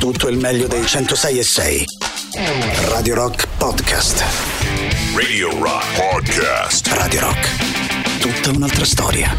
tutto il meglio dei 106.6. Radio Rock Podcast. Radio Rock Podcast. Radio Rock, tutta un'altra storia.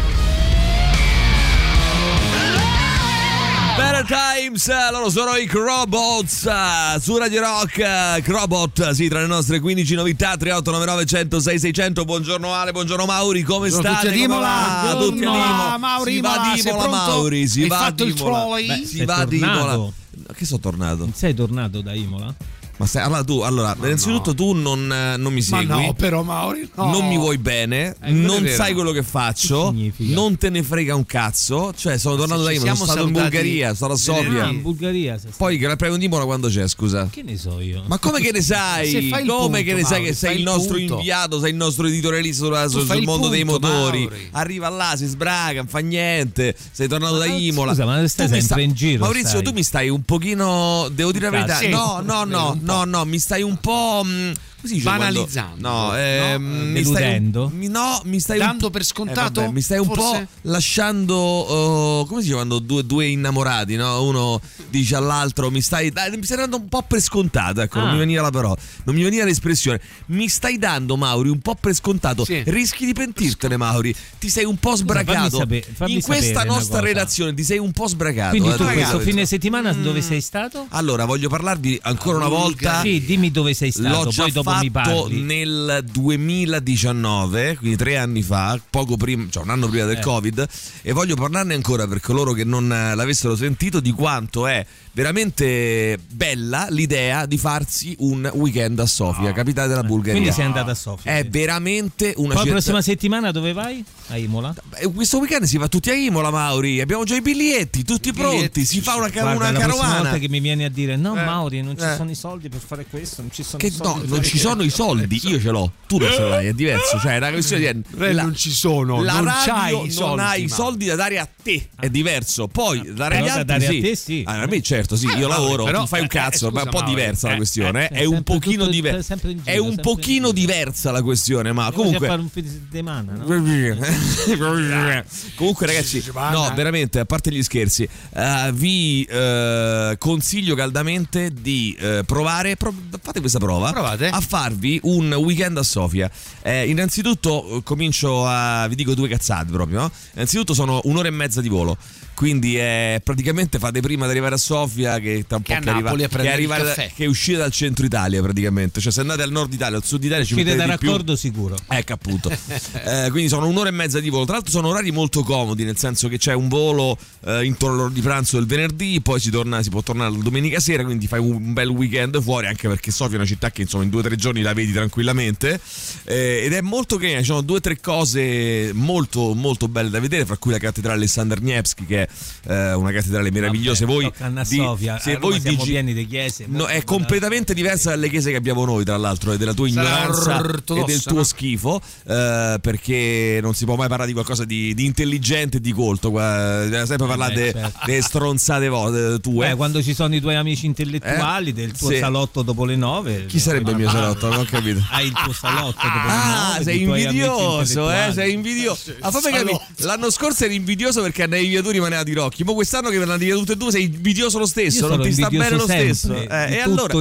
Better Times, loro sono i Crobots su Radio Rock. Crobot, sì, tra le nostre 15 novità. 3899 106 600. Buongiorno Ale, buongiorno Mauri, come state? Tutti a Imola, tutti a Imola. Mauri, si va di Imola, Mauri, si va di Imola. Si va di Imola. Che sono tornato? Sei tornato da Imola? Ma stai, innanzitutto tu non mi segui. Ma no, però Mauri, no. Non mi vuoi bene, non sai quello che faccio, non te ne frega un cazzo. Cioè, sono tornato da Imola, sono stato in Bulgaria, sono a Sofia. In Bulgaria. Poi che la prego di Imola quando c'è, scusa? Che ne so io? Ma come che ne sai? Come punto, che ne sai, Mauri, che sei il nostro inviato, sei il nostro editorialista sul mondo dei motori? Mauri. Arriva là, si sbraga, non fa niente. Sei tornato da Imola. Scusa, ma stai sempre in giro. Maurizio, tu mi stai un pochino, devo dire la verità. No, mi stai un po'. Banalizzando, deludendo. Mi stai dando per scontato. Mi stai un po' lasciando. Come si dice quando due innamorati, no? Uno dice all'altro: mi stai dando un po' per scontato. Ecco, non mi veniva la parola, non mi veniva l'espressione. Mi stai dando, Mauri, un po' per scontato. Sì. Rischi di pentirtene, Mauri. Ti sei un po' sbragato. Fammi in questa nostra relazione ti sei un po' sbragato. Quindi tu questo fine settimana dove sei stato? Allora, voglio parlarvi ancora una volta. Sì, dimmi dove sei stato. L'ho già poi dopo fatto nel 2019, quindi 3 anni fa, poco prima, cioè un anno prima del Covid, e voglio parlarne ancora per coloro che non l'avessero sentito di quanto è veramente bella l'idea di farsi un weekend a Sofia, capitale della Bulgaria. Quindi sei andata a Sofia. È veramente una Poi la prossima settimana dove vai? A Imola? Questo weekend si va tutti a Imola, Mauri. Abbiamo già i biglietti, tutti pronti. Si fa una carovana. La prossima volta che mi vieni a dire no, Mauri, non ci sono i soldi per fare questo, non ci sono i soldi. Non ci sono i soldi, io ce l'ho, tu non ce l'hai, è diverso. Cioè, è una questione di non ci sono, la non radio c'hai i non soldi, hai i soldi da dare a te, è diverso. Poi dare agli altri, a te sì. A me certo, sì, io lavoro, però, tu fai un cazzo, ma è un po' diversa la questione, è un pochino diversa. È un pochino diversa la questione, ma comunque fare un fine settimana, no? Comunque ragazzi, no, veramente, a parte gli scherzi, vi consiglio caldamente di provare, fate questa prova. Provate a farvi un weekend a Sofia. Innanzitutto vi dico due cazzate proprio, no? Innanzitutto sono 1 ora e mezza di volo, quindi praticamente fate prima di arrivare a Sofia che tra un po' che uscite dal centro Italia praticamente, cioè se andate al nord Italia, al sud Italia ci mettete da di più. raccordo sicuro. Ecco appunto. Quindi sono 1 ora e mezza di volo, tra l'altro sono orari molto comodi, nel senso che c'è un volo intorno all'ora di pranzo del venerdì, poi si può tornare la domenica sera, quindi fai un bel weekend fuori, anche perché Sofia è una città che insomma in 2 o 3 giorni la vedi tranquillamente, ed è molto carina. Ci sono 2 o 3 cose molto molto belle da vedere, fra cui la cattedrale Alexander Nevsky, che è una cattedrale meravigliosa. Voi se voi siamo pieni di chiese, è completamente diversa dalle chiese che abbiamo noi, tra l'altro, e della tua ignoranza e del tuo schifo, perché non si può mai parlare di qualcosa di intelligente e di colto, sempre parlare delle stronzate tue. Quando ci sono i tuoi amici intellettuali del tuo salotto dopo le 9. Chi sarebbe il mio salotto? Non ho capito. Hai il tuo salotto dopo le 9. Sei invidioso, sei invidioso. Fammi capire. L'anno scorso eri invidioso perché andavi via tu, rimaneva di Rocchi. Ma quest'anno che andate via tutte e due sei invidioso lo stesso, non ti sta bene lo stesso. E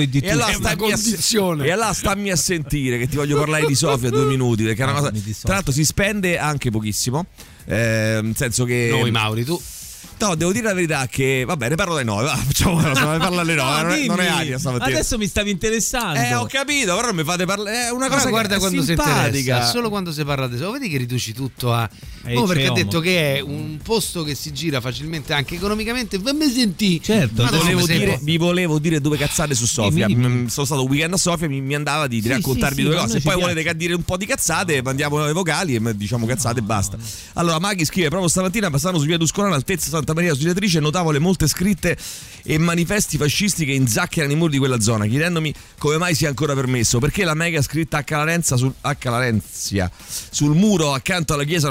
allora stammi a sentire che ti voglio parlare di Sofia 2 minuti, perché è una cosa. Tra l'altro si spende anche pochissimo. Nel senso che noi, Mauri, tu. No, devo dire la verità che va bene, parlo alle 9, facciamo parlo alle 9, non è aria stamattina. Adesso mi stavi interessando. Ho capito, però non mi fate parlare, è una cosa guarda quando simpatica. Si interessa, solo quando si parla di vedi che riduci tutto a perché ha detto che è un posto che si gira facilmente anche economicamente. Fammi sentì. Certo, vi volevo dire 2 cazzate su Sofia. Sono stato un weekend a Sofia, mi andava di raccontarvi 2 cose. Poi volete dire un po' di cazzate, mandiamo le vocali e diciamo cazzate e basta. Allora Maghi scrive: proprio stamattina passando su via Tuscolana, altezza Santa Maria Ausiliatrice, notavo le molte scritte e manifesti fascisti che inzaccherano i muri di quella zona, chiedendomi come mai sia ancora permesso, perché la mega scritta H. Larenzia sul muro accanto alla chiesa non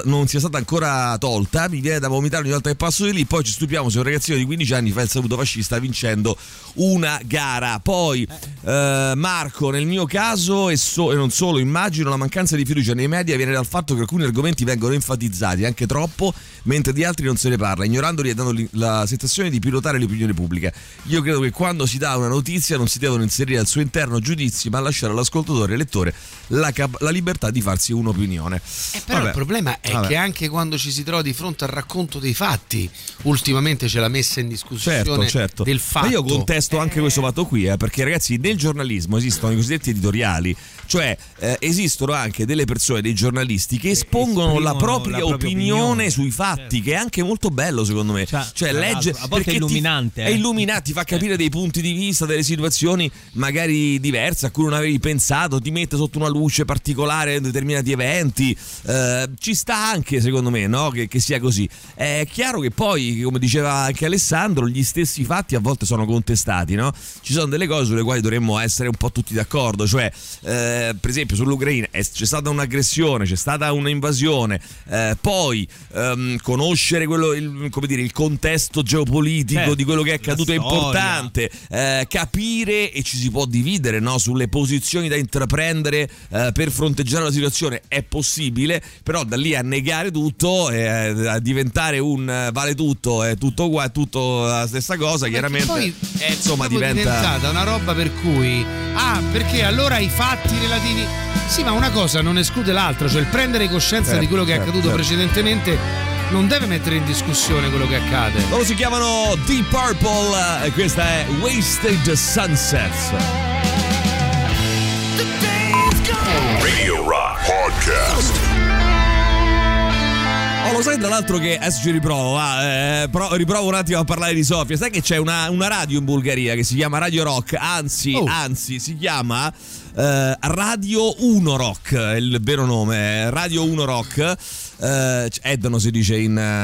non sia stata ancora tolta, mi viene da vomitare ogni volta che passo di lì. Poi ci stupiamo se un ragazzino di 15 anni fa il saluto fascista vincendo una gara. Poi Marco, nel mio caso e non solo, immagino la mancanza di fiducia nei media viene dal fatto che alcuni argomenti vengono enfatizzati anche troppo, mentre di altri non se ne parla, ignorandoli e dando la sensazione di pilotare l'opinione pubblica. Io credo che quando si dà una notizia non si devono inserire al suo interno giudizi, ma lasciare all'ascoltatore e lettore la libertà di farsi un'opinione. Però il problema è che anche quando ci si trova di fronte al racconto dei fatti, ultimamente c'è la messa in discussione certo. del fatto. Ma io contesto anche questo fatto qui, perché ragazzi, nel giornalismo esistono i cosiddetti editoriali, cioè esistono anche delle persone, dei giornalisti che espongono la propria opinione sui fatti, che è anche molto bello secondo me. Cioè leggere, a volte è illuminante. È illuminante, ti fa capire dei punti di vista, delle situazioni magari diverse a cui non avevi pensato, ti mette sotto una luce particolare determinati eventi. Ci sta anche secondo me, no? Che sia così. È chiaro che poi, come diceva anche Alessandro, gli stessi fatti a volte sono contestati, no? Ci sono delle cose sulle quali dovremmo essere un po' tutti d'accordo, cioè per esempio sull'Ucraina c'è stata un'aggressione, c'è stata un'invasione, poi conoscere il contesto geopolitico di quello che è accaduto è importante, capire, e ci si può dividere, no, sulle posizioni da intraprendere per fronteggiare la situazione, è possibile, però da lì a negare tutto, a diventare un vale tutto, è tutto uguale, tutto la stessa cosa, chiaramente poi è insomma diventata una roba per cui perché allora i fatti relativi, sì, ma una cosa non esclude l'altra, cioè il prendere coscienza di quello che è accaduto precedentemente non deve mettere in discussione quello che accade. Loro si chiamano Deep Purple e questa è Wasted Sunsets. Radio Rock Podcast. Lo sai tra l'altro che adesso ci riprovo, riprovo un attimo a parlare di Sofia. Sai che c'è una radio in Bulgaria che si chiama Radio Rock, anzi si chiama Radio 1 Rock, è il vero nome, Radio 1 Rock. Edno si dice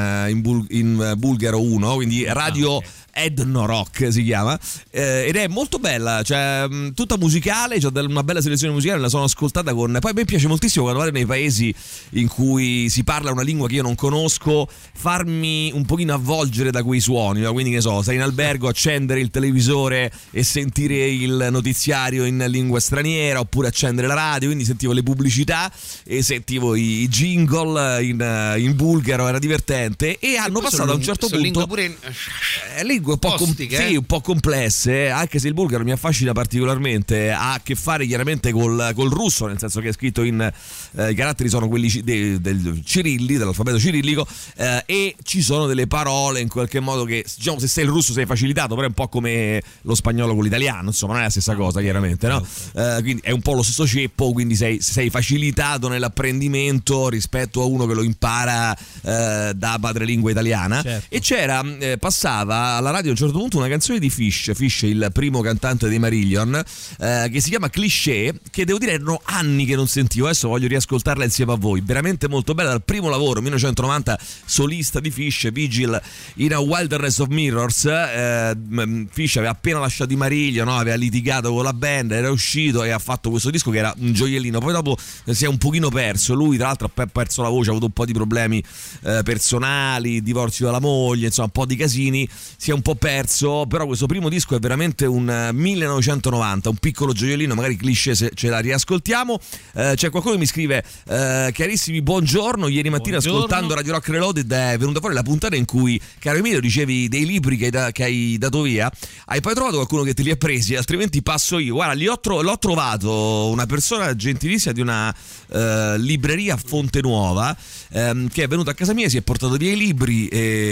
in bulgaro 1, quindi Radio Edno Rock si chiama, ed è molto bella, cioè tutta musicale, c'è una bella selezione musicale, la sono ascoltata poi a me piace moltissimo quando vado nei paesi in cui si parla una lingua che io non conosco, farmi un pochino avvolgere da quei suoni, no? Quindi che so, stai in albergo, accendere il televisore e sentire il notiziario in lingua straniera, oppure accendere la radio, quindi sentivo le pubblicità e sentivo i jingle in bulgaro, era divertente, e hanno passato a un certo punto lingue pure lingue un po', un po' complesse, anche se il bulgaro mi affascina particolarmente, ha a che fare chiaramente col russo, nel senso che è scritto i caratteri sono quelli del cirilli, dell'alfabeto cirillico, e ci sono delle parole in qualche modo che, diciamo, se sei il russo sei facilitato, però è un po' come lo spagnolo con l'italiano, insomma non è la stessa cosa chiaramente, no? Quindi è un po' lo stesso ceppo, quindi sei facilitato nell'apprendimento rispetto a uno che lo impara da madrelingua italiana, e passava alla radio a un certo punto una canzone di Fish, il primo cantante dei Marillion, che si chiama Cliché, che devo dire erano anni che non sentivo, adesso voglio riascoltarla insieme a voi, veramente molto bella, dal primo lavoro 1990 solista di Fish, Vigil in a Wilderness of Mirrors. Fish aveva appena lasciato i Marillion, no? Aveva litigato con la band, era uscito e ha fatto questo disco che era un gioiellino, poi dopo si è un pochino perso, lui tra l'altro ha perso la voce, ha avuto un po' di problemi personali, divorzio dalla moglie, insomma un po' di casini, si è un po' perso, però questo primo disco è veramente un 1990, un piccolo gioiellino, magari Cliché se ce la riascoltiamo. C'è qualcuno che mi scrive: carissimi, buongiorno, ieri mattina ascoltando Radio Rock Reloaded è venuta fuori la puntata in cui, caro Emilio, dicevi dei libri che hai dato via, hai poi trovato qualcuno che te li ha presi, altrimenti passo io. Guarda, l'ho trovato una persona gentilissima di una libreria a Fonte Nuova, che è venuto a casa mia, si è portato via i libri,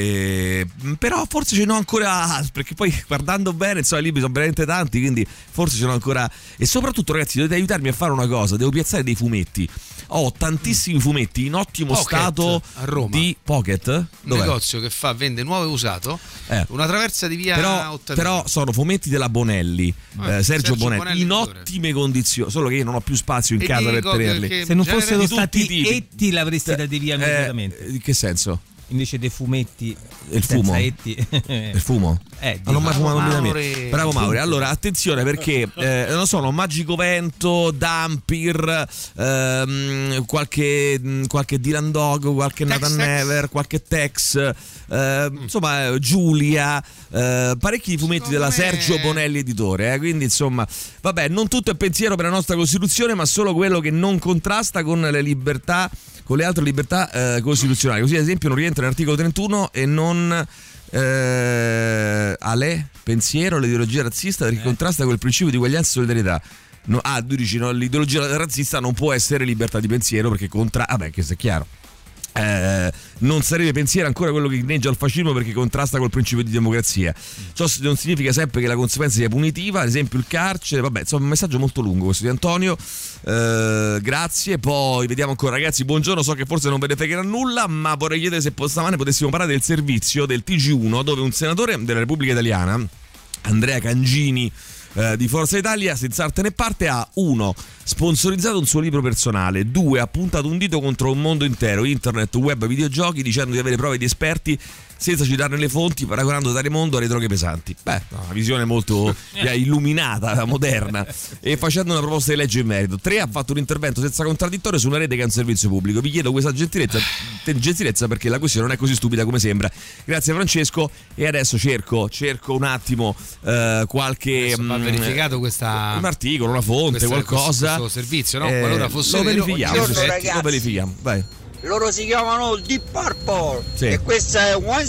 però forse ce n'ho ancora, perché poi guardando bene, insomma, i libri sono veramente tanti, quindi forse ce n'ho ancora. E soprattutto, ragazzi, dovete aiutarmi a fare una cosa, devo piazzare dei fumetti. Ho tantissimi fumetti in ottimo stato a Roma. Di Pocket, un negozio che vende nuovo e usato, una traversa di via però sono fumetti della Bonelli, Sergio Bonelli in ottime condizioni, solo che io non ho più spazio in casa per tenerli. Se non fossero stati etti l'avresti dati via immediatamente. In che senso? invece dei fumetti. Il fumo? Il fumo? Non ho mai fumato in vita mia. Bravo Mauri. Allora attenzione perché non sono Magico Vento, Dampir, qualche Dylan Dog, qualche Nathan Never, qualche Tex, insomma Giulia, parecchi fumetti della Sergio Bonelli editore, quindi insomma vabbè, non tutto è pensiero per la nostra Costituzione, ma solo quello che non contrasta con le libertà, con le altre libertà costituzionali. Così ad esempio non rientra nell'articolo 31 e non pensiero, l'ideologia razzista che contrasta con il principio di uguaglianza e solidarietà. Tu dici no, l'ideologia razzista non può essere libertà di pensiero perché questo è chiaro. Non sarebbe pensiero ancora quello che inneggia al fascismo perché contrasta col principio di democrazia. Ciò non significa sempre che la conseguenza sia punitiva, ad esempio il carcere. Vabbè, insomma, un messaggio molto lungo questo di Antonio. Grazie. Poi vediamo ancora, ragazzi, buongiorno, so che forse non ve ne fregherà nulla, ma vorrei chiedere se stamane potessimo parlare del servizio del TG1, dove un senatore della Repubblica Italiana, Andrea Cangini di Forza Italia, senza arte né parte, ha 1. sponsorizzato un suo libro personale, 2. ha puntato un dito contro un mondo intero, internet, web, videogiochi, dicendo di avere prove di esperti senza citarne le fonti, paragonando tale mondo alle droghe pesanti. Una visione molto illuminata, moderna, e facendo una proposta di legge in merito. 3. ha fatto un intervento senza contraddittorio su una rete che è un servizio pubblico. Vi chiedo questa gentilezza perché la questione non è così stupida come sembra. Grazie Francesco. E adesso cerco un attimo qualche va verificato un articolo, una fonte, qualcosa. Questo servizio, no? Qualora fosse lo vero, verifichiamo. Vai. Loro si chiamano Deep Purple, sì. E questa è One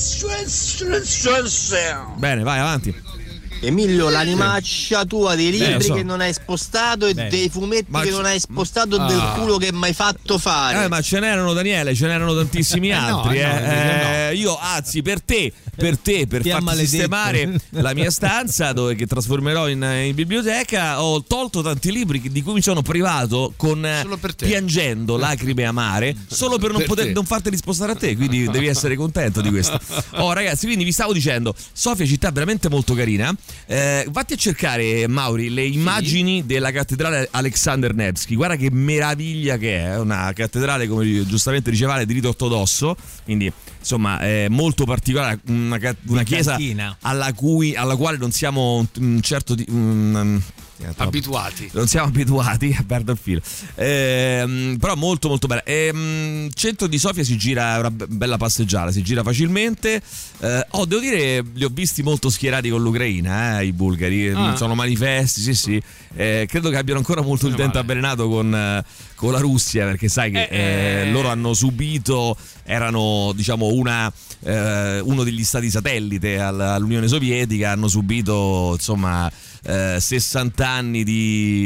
Bene, vai avanti. Emilio, l'animaccia tua dei libri che non hai spostato e dei fumetti che non hai spostato del culo che mi hai fatto fare. Ma ce n'erano, Daniele, ce n'erano tantissimi altri. Io, anzi, per farti sistemare la mia stanza, che trasformerò in biblioteca, ho tolto tanti libri di cui mi sono privato piangendo lacrime amare, solo per non farteli spostare a te, quindi devi essere contento di questo. Ragazzi, quindi vi stavo dicendo, Sofia città veramente molto carina. Vatti a cercare, Mauri, le immagini della cattedrale Alexander Nevsky. Guarda che meraviglia che è una cattedrale, come giustamente diceva, di rito ortodosso, quindi insomma è molto particolare, una chiesa alla quale non siamo abituati. Non siamo abituati, perdo il filo. Però molto molto bella. Centro di Sofia si gira, una bella passeggiata, si gira facilmente. Devo dire, li ho visti molto schierati con l'Ucraina, i bulgari. Sono manifesti, sì. Credo che abbiano ancora molto il dente avvelenato con la Russia, perché sai che loro hanno subito, erano diciamo uno degli stati satellite all'Unione Sovietica, hanno subito insomma 60 anni di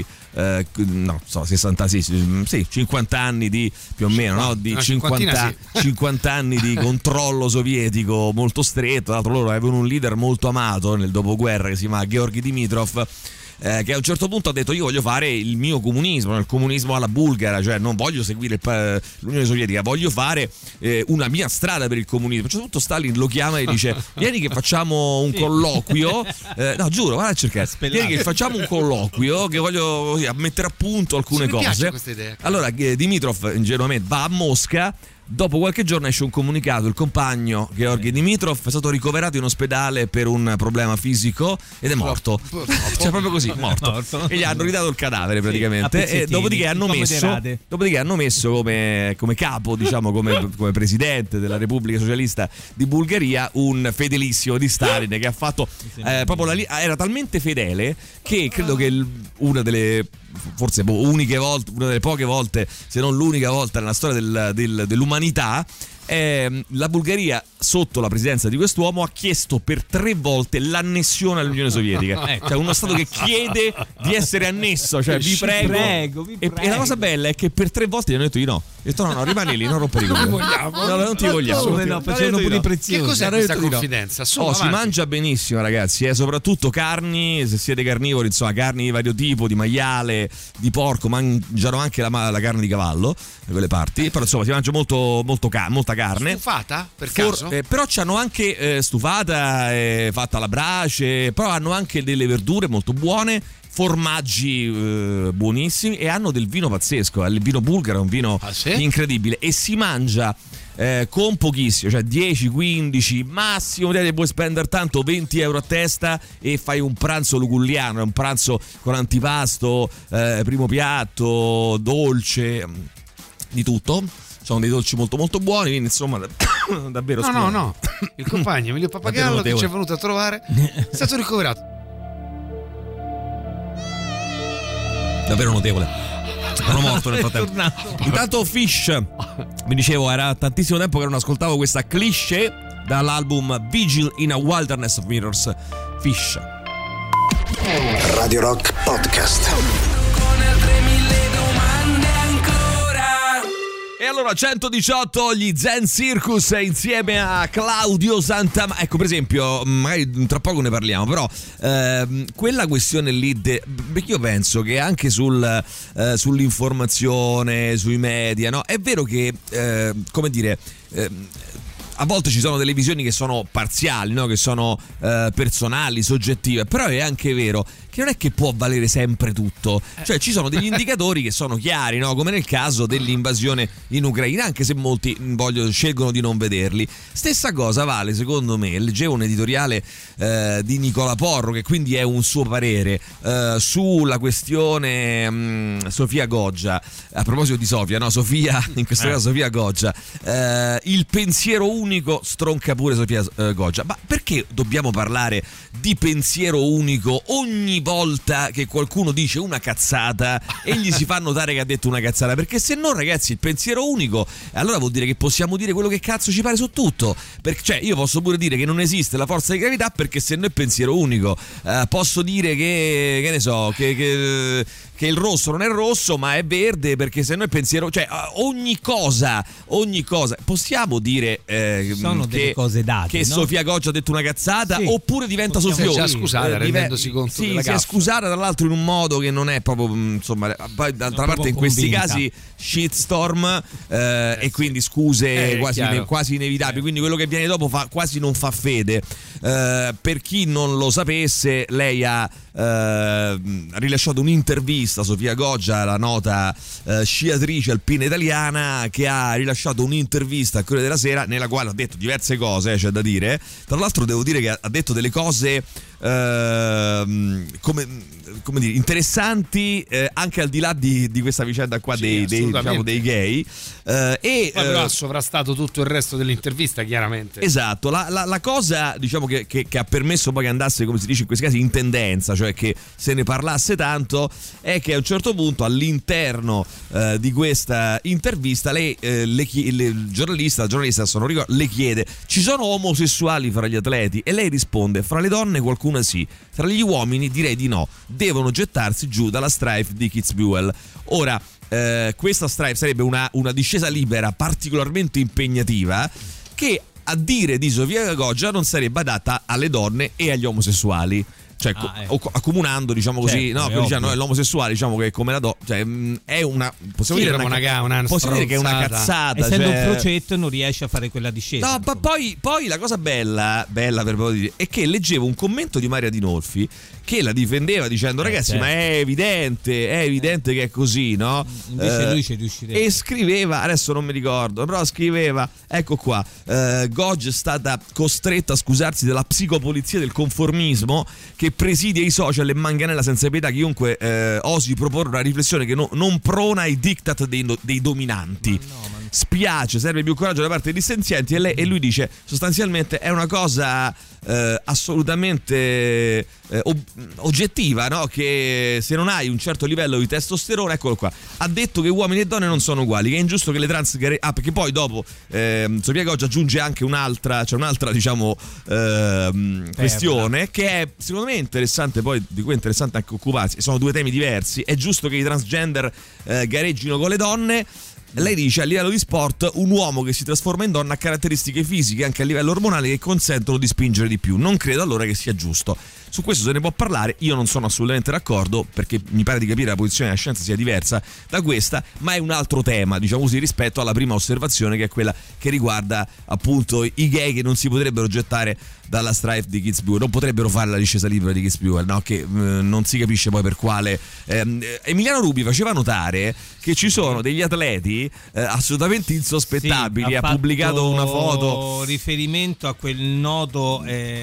50 anni di più o meno, no? Di 50 anni di controllo sovietico molto stretto. Tra l'altro loro avevano un leader molto amato nel dopoguerra che si chiama Georgi Dimitrov, che a un certo punto ha detto: io voglio fare il mio comunismo, il comunismo alla bulgara, cioè non voglio seguire l'Unione Sovietica, voglio fare una mia strada per il comunismo. A un certo punto Stalin lo chiama e dice: vieni che facciamo un colloquio, no giuro, guarda a cercare, vieni che facciamo un colloquio, che voglio mettere a punto alcune cose. Allora Dimitrov ingenuamente va a Mosca. Dopo qualche giorno esce un comunicato: il compagno Georgi Dimitrov è stato ricoverato in ospedale per un problema fisico ed è morto. Cioè proprio così, morto. E gli hanno ridato il cadavere praticamente. E dopodiché hanno messo come capo, diciamo come presidente della Repubblica Socialista di Bulgaria, un fedelissimo di Stalin che ha fatto proprio era talmente fedele che credo che una delle uniche volte, una delle poche volte, se non l'unica volta nella storia dell'umanità, la Bulgaria sotto la presidenza di quest'uomo ha chiesto per 3 volte l'annessione all'Unione Sovietica. Cioè uno stato che chiede di essere annesso, cioè vi prego. E la cosa bella è che per 3 volte gli hanno detto di no. E detto no, rimani lì, non rompere i coglioni. Non ti vogliamo. Facevano pure i preziosi. Che cos'è questa confidenza? Si mangia benissimo, ragazzi, soprattutto carni, se siete carnivori, insomma, carni di vario tipo, di maiale, di porco, mangiano anche la carne di cavallo da quelle parti, però insomma si mangia molta carne. Stufata per caso? Però c'hanno anche stufata, fatta alla brace, però hanno anche delle verdure molto buone, formaggi buonissimi, e hanno del vino pazzesco. Il vino bulgaro è un vino incredibile, e si mangia con pochissimo, cioè 10, 15, massimo te puoi spendere tanto 20 euro a testa e fai un pranzo lugulliano, è un pranzo con antipasto, primo piatto, dolce, di tutto. Sono dei dolci molto molto buoni, quindi insomma davvero no, il compagno Emilio Pappagallo che ci è venuto a trovare è stato ricoverato. Davvero notevole. Sono morto nel frattempo. Intanto Fish, vi dicevo, era tantissimo tempo che non ascoltavo questa cliché dall'album Vigil in a Wilderness of Mirrors. Fish. Radio Rock Podcast. E allora 118 gli Zen Circus insieme a Claudio Santamaria. Ecco, per esempio, magari tra poco ne parliamo, però quella questione lì perché io penso che anche sull'informazione, sui media, no? È vero che come dire, a volte ci sono delle visioni che sono parziali, no? Che sono personali, soggettive, però è anche vero che non è che può valere sempre tutto, cioè ci sono degli indicatori che sono chiari, no? Come nel caso dell'invasione in Ucraina, anche se molti scelgono di non vederli. Stessa cosa vale, secondo me, leggevo un editoriale di Nicola Porro, che quindi è un suo parere sulla questione Sofia Goggia, a proposito di Sofia, no? Sofia, in questo caso Sofia Goggia, il pensiero unico stronca pure Sofia Goggia. Ma perché dobbiamo parlare di pensiero unico ogni volta che qualcuno dice una cazzata e gli si fa notare che ha detto una cazzata? Perché se no, ragazzi, il pensiero unico, allora vuol dire che possiamo dire quello che cazzo ci pare su tutto. Perché, cioè, io posso pure dire che non esiste la forza di gravità perché se no è pensiero unico. Posso dire che ne so, che il rosso non è rosso ma è verde perché se no è pensiero, cioè ogni cosa possiamo dire sono delle cose date, che no? Sofia Goggia ha detto una cazzata, oppure diventa Sofia scusata, rendendosi conto della si è scusata tra l'altro in un modo che non è proprio, insomma, poi d'altra parte in questi casi shitstorm e quindi scuse quasi inevitabili, quindi quello che viene dopo quasi non fa fede. Per chi non lo sapesse, lei ha rilasciato un'intervista, Sofia Goggia, la nota sciatrice alpina italiana, che ha rilasciato un'intervista al Corriere della Sera nella quale ha detto diverse cose, c'è da dire. Tra l'altro devo dire che ha detto delle cose come dire, interessanti, anche al di là di questa vicenda qua dei gay, e però ha sovrastato tutto il resto dell'intervista, chiaramente. Esatto, la cosa, diciamo, che ha permesso poi che andasse, come si dice in questi casi, in tendenza, cioè che se ne parlasse tanto, è che a un certo punto all'interno di questa intervista lei, il giornalista, adesso non ricordo, le chiede: ci sono omosessuali fra gli atleti? E lei risponde: fra le donne qualcuna sì, tra gli uomini direi di no, devono gettarsi giù dalla Strife di Kitzbühel. Ora, questa Strife sarebbe una discesa libera particolarmente impegnativa, che a dire di Sofia Goggia non sarebbe adatta alle donne e agli omosessuali. Cioè, accomunando, diciamo così, certo, no, diciamo, l'omosessuale, diciamo che come la cioè è una, possiamo dire possiamo dire che è una cazzata, essendo un procetto non riesce a fare quella discesa. No, ma poi la cosa bella per poter dire è che leggevo un commento di Maria Dinolfi che la difendeva dicendo: ragazzi, certo, ma è evidente che è così, no? Invece lui ci riuscirebbe. E scriveva, adesso non mi ricordo, però scriveva, ecco qua, Goggia è stata costretta a scusarsi della psicopolizia del conformismo che presidia i social e manganella senza pietà chiunque osi proporre una riflessione che non prona ai diktat dei dominanti. Spiace, serve più coraggio da parte dei dissenzienti. E lui dice sostanzialmente è una cosa assolutamente oggettiva, no? Che se non hai un certo livello di testosterone, eccolo qua, ha detto che uomini e donne non sono uguali, che è ingiusto che le trans perché poi dopo Sofia Goggia aggiunge anche un'altra diciamo questione che è secondo me interessante, poi di cui è interessante anche occuparsi. Sono due temi diversi. È giusto che i transgender gareggino con le donne. Lei dice: a livello di sport, un uomo che si trasforma in donna ha caratteristiche fisiche anche a livello ormonale che consentono di spingere di più. Non credo allora che sia giusto. su questo se ne può parlare. Io non sono assolutamente d'accordo, perché mi pare di capire la posizione della scienza sia diversa da questa, ma è un altro tema, diciamo così, rispetto alla prima osservazione, che è quella che riguarda appunto i gay che non si potrebbero gettare dalla stripe di Kitzbühel, non potrebbero fare la discesa libera di Kitzbühel, no? Che non si capisce poi per quale. Emiliano Rubi faceva notare che ci sono degli atleti assolutamente insospettabili. Sì, ha pubblicato una foto, riferimento a quel noto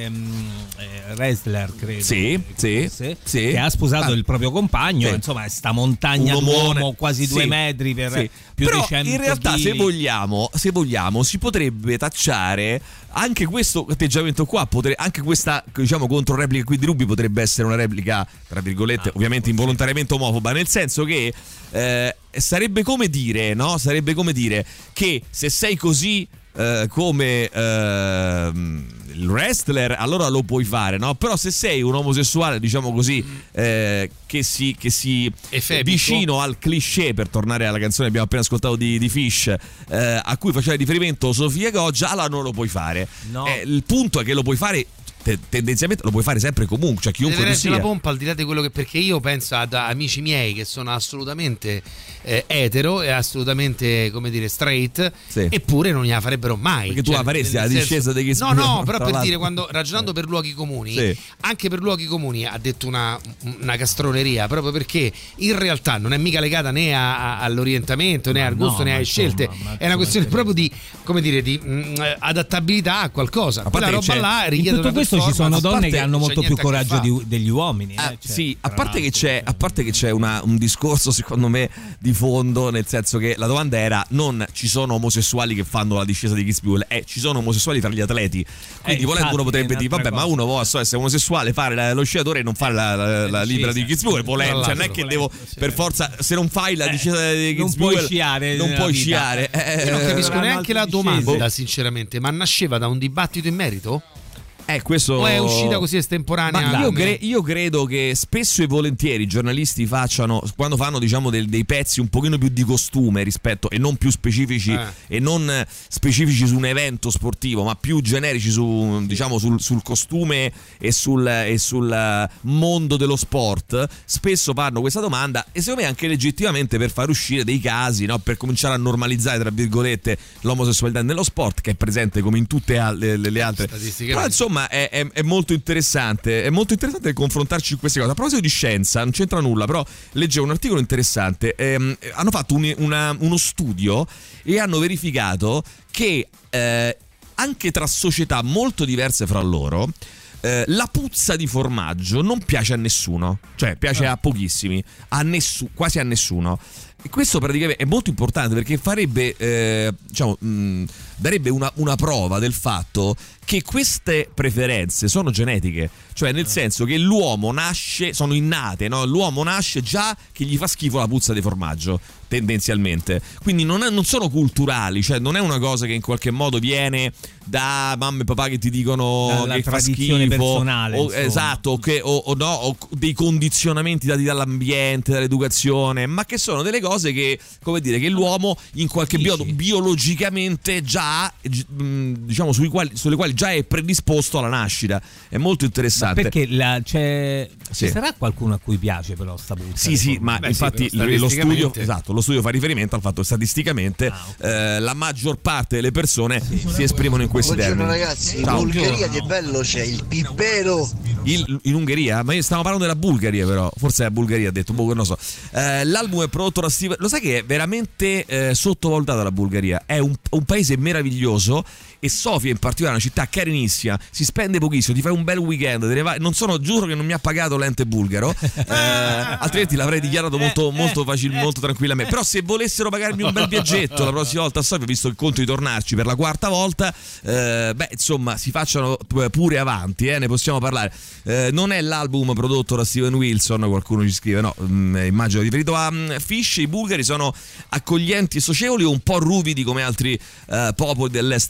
wrestler, credo, sì, che ha sposato il proprio compagno, sì. Insomma, sta montagna d'uomo quasi 2 metri per più però di 100 in realtà chili. se vogliamo si potrebbe tacciare anche questo atteggiamento qua, anche questa, diciamo, controreplica qui di Rubi potrebbe essere una replica, tra virgolette, ovviamente involontariamente omofoba, nel senso che sarebbe come dire, no? Sarebbe come dire che se sei così come il wrestler, allora lo puoi fare, no? Però se sei un omosessuale, diciamo così, che si vicino al cliché, per tornare alla canzone che abbiamo appena ascoltato di Fish, a cui faceva riferimento Sofia Goggia, allora non lo puoi fare. No. Il punto è che lo puoi fare tendenzialmente, lo puoi fare sempre comunque, cioè chiunque tu sia. La pompa, al di là di quello che, perché io penso ad amici miei che sono assolutamente etero e assolutamente, come dire, straight, sì. Eppure non gliela farebbero mai. Perché tu la faresti la discesa dei Kitzbühel? No, però per dire, quando ragionando per luoghi comuni, sì. Anche per luoghi comuni ha detto una castroneria, proprio perché in realtà non è mica legata né all'orientamento, né al gusto, né alle scelte. È una questione proprio di, come dire, di adattabilità a qualcosa. Quella roba là richiede una questo ci sono donne che hanno molto più coraggio degli uomini. Sì, a parte che c'è un discorso, secondo me, di fondo, nel senso che la domanda era non ci sono omosessuali che fanno la discesa di Kitzbühel, ci sono omosessuali tra gli atleti. Quindi volendo uno potrebbe dire vabbè, ma uno può essere omosessuale, fare lo sciatore e non fare la libera di Kitzbühel, cioè non è che devo per forza, se non fai la discesa di Kitzbühel non puoi sciare. Io non capisco neanche la domanda, sinceramente, ma nasceva da un dibattito in merito? Questo... O è uscita così estemporanea? Io credo che spesso e volentieri i giornalisti quando fanno, diciamo, dei pezzi un pochino più di costume rispetto, e non più specifici e non specifici su un evento sportivo, ma più generici su, diciamo, sul costume e sul mondo dello sport, spesso fanno questa domanda, e secondo me anche legittimamente per far uscire dei casi, no? Per cominciare a normalizzare, tra virgolette, l'omosessualità nello sport, che è presente come in tutte le altre. Però insomma è molto interessante, confrontarci su queste cose. A proposito di scienza, non c'entra nulla, però leggevo un articolo interessante. Hanno fatto uno studio e hanno verificato che anche tra società molto diverse fra loro la puzza di formaggio non piace a nessuno, cioè piace a pochissimi, quasi a nessuno. E questo praticamente è molto importante, perché farebbe darebbe una prova del fatto che queste preferenze sono genetiche, cioè nel senso che l'uomo sono innate, no? L'uomo nasce già che gli fa schifo la puzza di formaggio, tendenzialmente, quindi non sono culturali, cioè non è una cosa che in qualche modo viene da mamma e papà che ti dicono che fa schifo, personale, esatto, o dei condizionamenti dati dall'ambiente, dall'educazione, ma che sono delle cose che, come dire, che l'uomo in qualche modo biologicamente già, diciamo, sulle quali già è predisposto alla nascita. È molto interessante. Ma perché ci sarà qualcuno a cui piace però sta puzza? Sì, ma infatti lo studio fa riferimento al fatto che statisticamente la maggior parte delle persone si esprimono in questi termini. Ragazzi, in Bulgaria che bello c'è il pipero. In Ungheria? Ma io stavo parlando della Bulgaria, però forse è la Bulgaria, ha detto, non lo so. L'album è prodotto da Steven. Lo sai che è veramente sottovalutata la Bulgaria? È un paese meraviglioso, e Sofia in particolare, una città carinissima, si spende pochissimo, ti fai un bel weekend, giuro che non mi ha pagato l'ente bulgaro, altrimenti l'avrei dichiarato molto facilmente, molto tranquillamente. Però se volessero pagarmi un bel viaggetto la prossima volta a Sofia, visto il conto di tornarci per la 4ª volta, insomma, si facciano pure avanti, ne possiamo parlare. Non è l'album prodotto da Steven Wilson, qualcuno ci scrive, no, immagino riferito a Fish. I bulgari sono accoglienti e socievoli, o un po' ruvidi come altri popoli dell'est Europa.